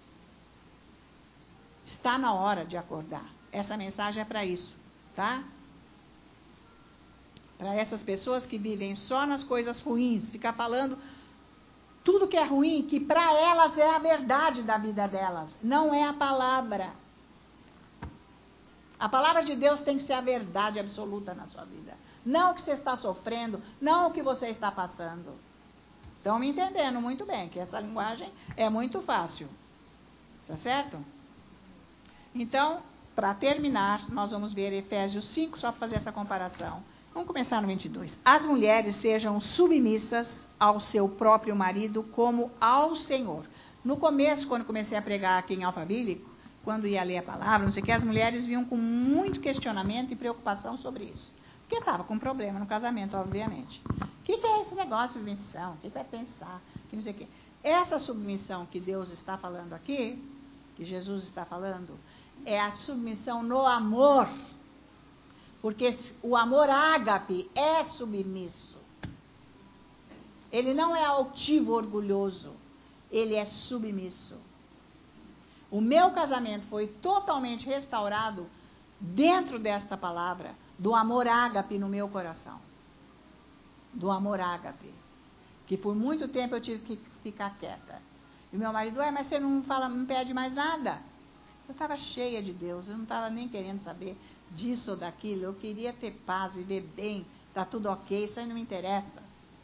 Está na hora de acordar. Essa mensagem é para isso, tá? Para essas pessoas que vivem só nas coisas ruins, ficar falando tudo que é ruim, que para elas é a verdade da vida delas, não é a palavra. A palavra de Deus tem que ser a verdade absoluta na sua vida. Não o que você está sofrendo, não o que você está passando. Estão me entendendo muito bem, que essa linguagem é muito fácil. Tá certo? Então, para terminar, nós vamos ver Efésios cinco, só para fazer essa comparação. Vamos começar no vinte e dois. As mulheres sejam submissas ao seu próprio marido como ao Senhor. No começo, quando comecei a pregar aqui em Alphaville, quando ia ler a palavra, não sei o que, as mulheres vinham com muito questionamento e preocupação sobre isso. Porque estava com problema no casamento, obviamente. O que, que é esse negócio de submissão? O que, que vai pensar? Que não sei o quê. Essa submissão que Deus está falando aqui, que Jesus está falando, é a submissão no amor. Porque o amor ágape é submisso. Ele não é altivo, orgulhoso. Ele é submisso. O meu casamento foi totalmente restaurado dentro desta palavra, do amor ágape no meu coração. Do amor ágape. Que por muito tempo eu tive que ficar quieta. E meu marido, ué, mas você não fala, não pede mais nada? Eu estava cheia de Deus, eu não estava nem querendo saber disso ou daquilo. Eu queria ter paz, viver bem, está tudo ok, isso aí não me interessa.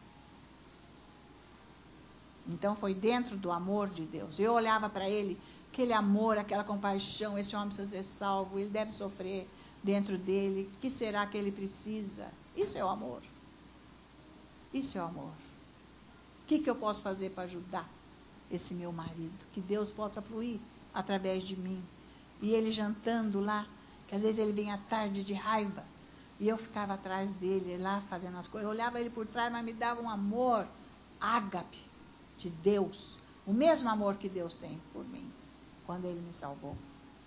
Então foi dentro do amor de Deus. Eu olhava para ele, aquele amor, aquela compaixão, esse homem precisa ser salvo, ele deve sofrer dentro dele. O que será que ele precisa? Isso é o amor. Isso é o amor. O que, que eu posso fazer para ajudar esse meu marido? Que Deus possa fluir através de mim. E ele jantando lá, que às vezes ele vinha tarde de raiva, e eu ficava atrás dele, lá fazendo as coisas. Eu olhava ele por trás, mas me dava um amor ágape de Deus. O mesmo amor que Deus tem por mim, quando ele me salvou.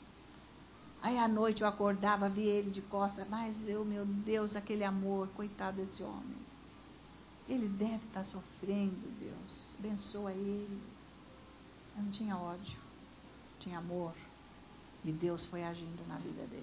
Aí à noite eu acordava, via ele de costas, mas eu, meu Deus, aquele amor, coitado desse homem. Ele deve estar sofrendo, Deus. Abençoa ele. Eu não tinha ódio, tinha amor. E Deus foi agindo na vida dele.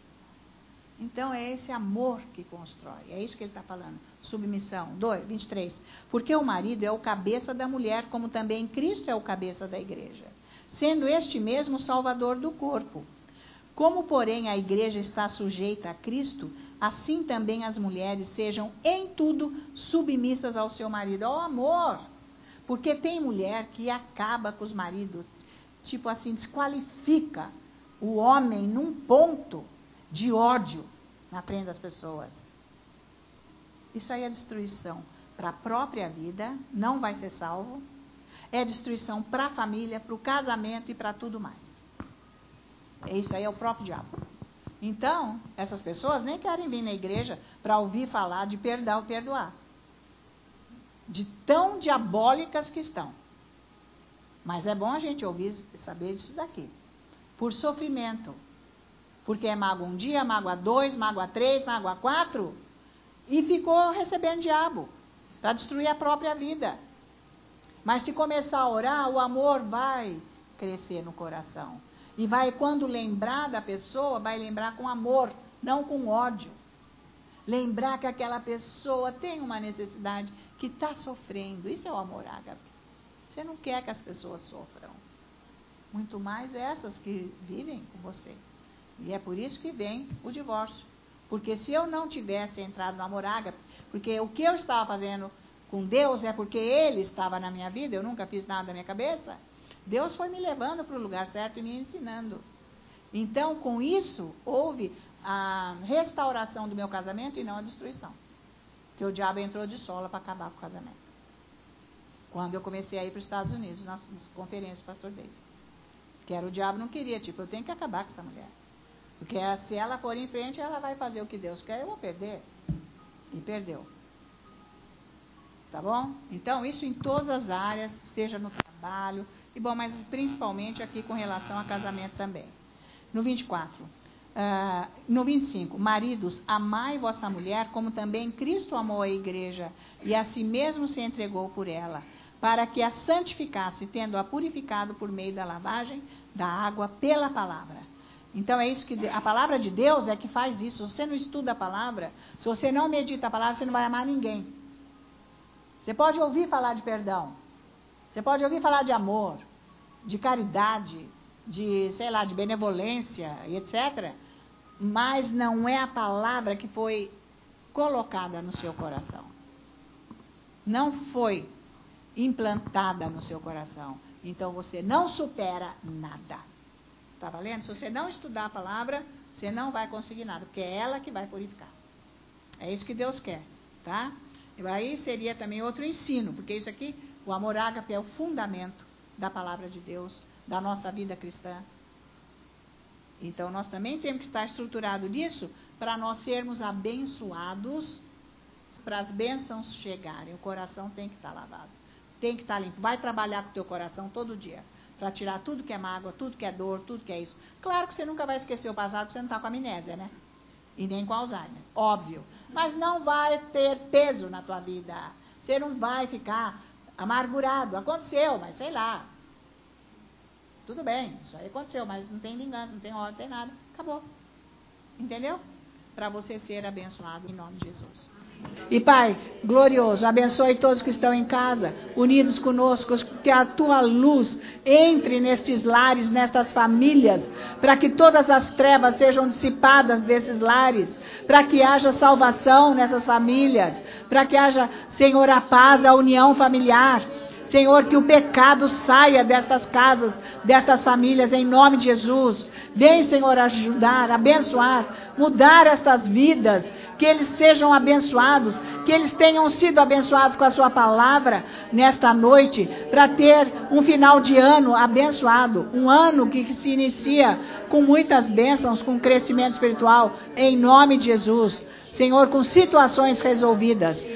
Então é esse amor que constrói. É isso que ele está falando. Submissão. dois, vinte e três. Porque o marido é o cabeça da mulher, como também Cristo é o cabeça da igreja, sendo este mesmo o salvador do corpo. Como, porém, a igreja está sujeita a Cristo, assim também as mulheres sejam em tudo submissas ao seu marido. Ao amor. Porque tem mulher que acaba com os maridos, tipo assim, desqualifica o homem num ponto de ódio na frente das pessoas. Isso aí é destruição para a própria vida, não vai ser salvo. É destruição para a família, para o casamento e para tudo mais. Isso aí é o próprio diabo. Então, essas pessoas nem querem vir na igreja para ouvir falar de perdão ou perdoar. De tão diabólicas que estão. Mas é bom a gente ouvir, saber disso daqui. Por sofrimento. Porque é mágoa um dia, mágoa dois, mágoa três, mágoa quatro. E ficou recebendo diabo. Para destruir a própria vida. Mas se começar a orar, o amor vai crescer no coração. E vai, quando lembrar da pessoa, vai lembrar com amor, não com ódio. Lembrar que aquela pessoa tem uma necessidade, que está sofrendo. Isso é o amor ágape. Você não quer que as pessoas sofram. Muito mais essas que vivem com você. E é por isso que vem o divórcio. Porque se eu não tivesse entrado no amor ágape, porque o que eu estava fazendo com Deus é porque Ele estava na minha vida, eu nunca fiz nada na minha cabeça, Deus foi me levando para o lugar certo e me ensinando. Então, com isso, houve a restauração do meu casamento e não a destruição. Porque o diabo entrou de sola para acabar com o casamento. Quando eu comecei a ir para os Estados Unidos, nas, nas conferências do pastor David. Que era o diabo não queria, tipo, eu tenho que acabar com essa mulher. Porque se ela for em frente, ela vai fazer o que Deus quer, eu vou perder. E perdeu. Tá bom? Então, isso em todas as áreas, seja no trabalho, e bom, mas principalmente aqui com relação a casamento também. No vinte e quatro, uh, no vinte e cinco, maridos, amai vossa mulher, como também Cristo amou a igreja, e a si mesmo se entregou por ela, para que a santificasse, tendo-a purificado por meio da lavagem da água pela palavra. Então é isso que a palavra de Deus é que faz isso. Se você não estuda a palavra, se você não medita a palavra, você não vai amar ninguém. Você pode ouvir falar de perdão, você pode ouvir falar de amor, de caridade, de, sei lá, de benevolência e etcétera. Mas não é a palavra que foi colocada no seu coração. Não foi implantada no seu coração. Então você não supera nada. Está valendo? Se você não estudar a palavra, você não vai conseguir nada, porque é ela que vai purificar. É isso que Deus quer, tá? E aí seria também outro ensino, porque isso aqui, o amor ágape é o fundamento da palavra de Deus, da nossa vida cristã. Então nós também temos que estar estruturado nisso para nós sermos abençoados, para as bênçãos chegarem. O coração tem que estar lavado, tem que estar limpo. Vai trabalhar com o teu coração todo dia, para tirar tudo que é mágoa, tudo que é dor, tudo que é isso. Claro que você nunca vai esquecer o passado, porque você não está com amnésia, né? E nem com Alzheimer, óbvio. Mas não vai ter peso na tua vida. Você não vai ficar amargurado. Aconteceu, mas sei lá. Tudo bem, isso aí aconteceu, mas não tem vingança, não tem ódio, não tem nada. Acabou. Entendeu? Para você ser abençoado em nome de Jesus. E Pai, glorioso, abençoe todos que estão em casa, unidos conosco, que a tua luz entre nestes lares, nestas famílias, para que todas as trevas sejam dissipadas desses lares, para que haja salvação nessas famílias, para que haja, Senhor, a paz, a união familiar. Senhor, que o pecado saia destas casas, destas famílias, em nome de Jesus. Vem, Senhor, ajudar, abençoar, mudar estas vidas, que eles sejam abençoados, que eles tenham sido abençoados com a sua palavra nesta noite, para ter um final de ano abençoado, um ano que se inicia com muitas bênçãos, com crescimento espiritual, em nome de Jesus. Senhor, com situações resolvidas,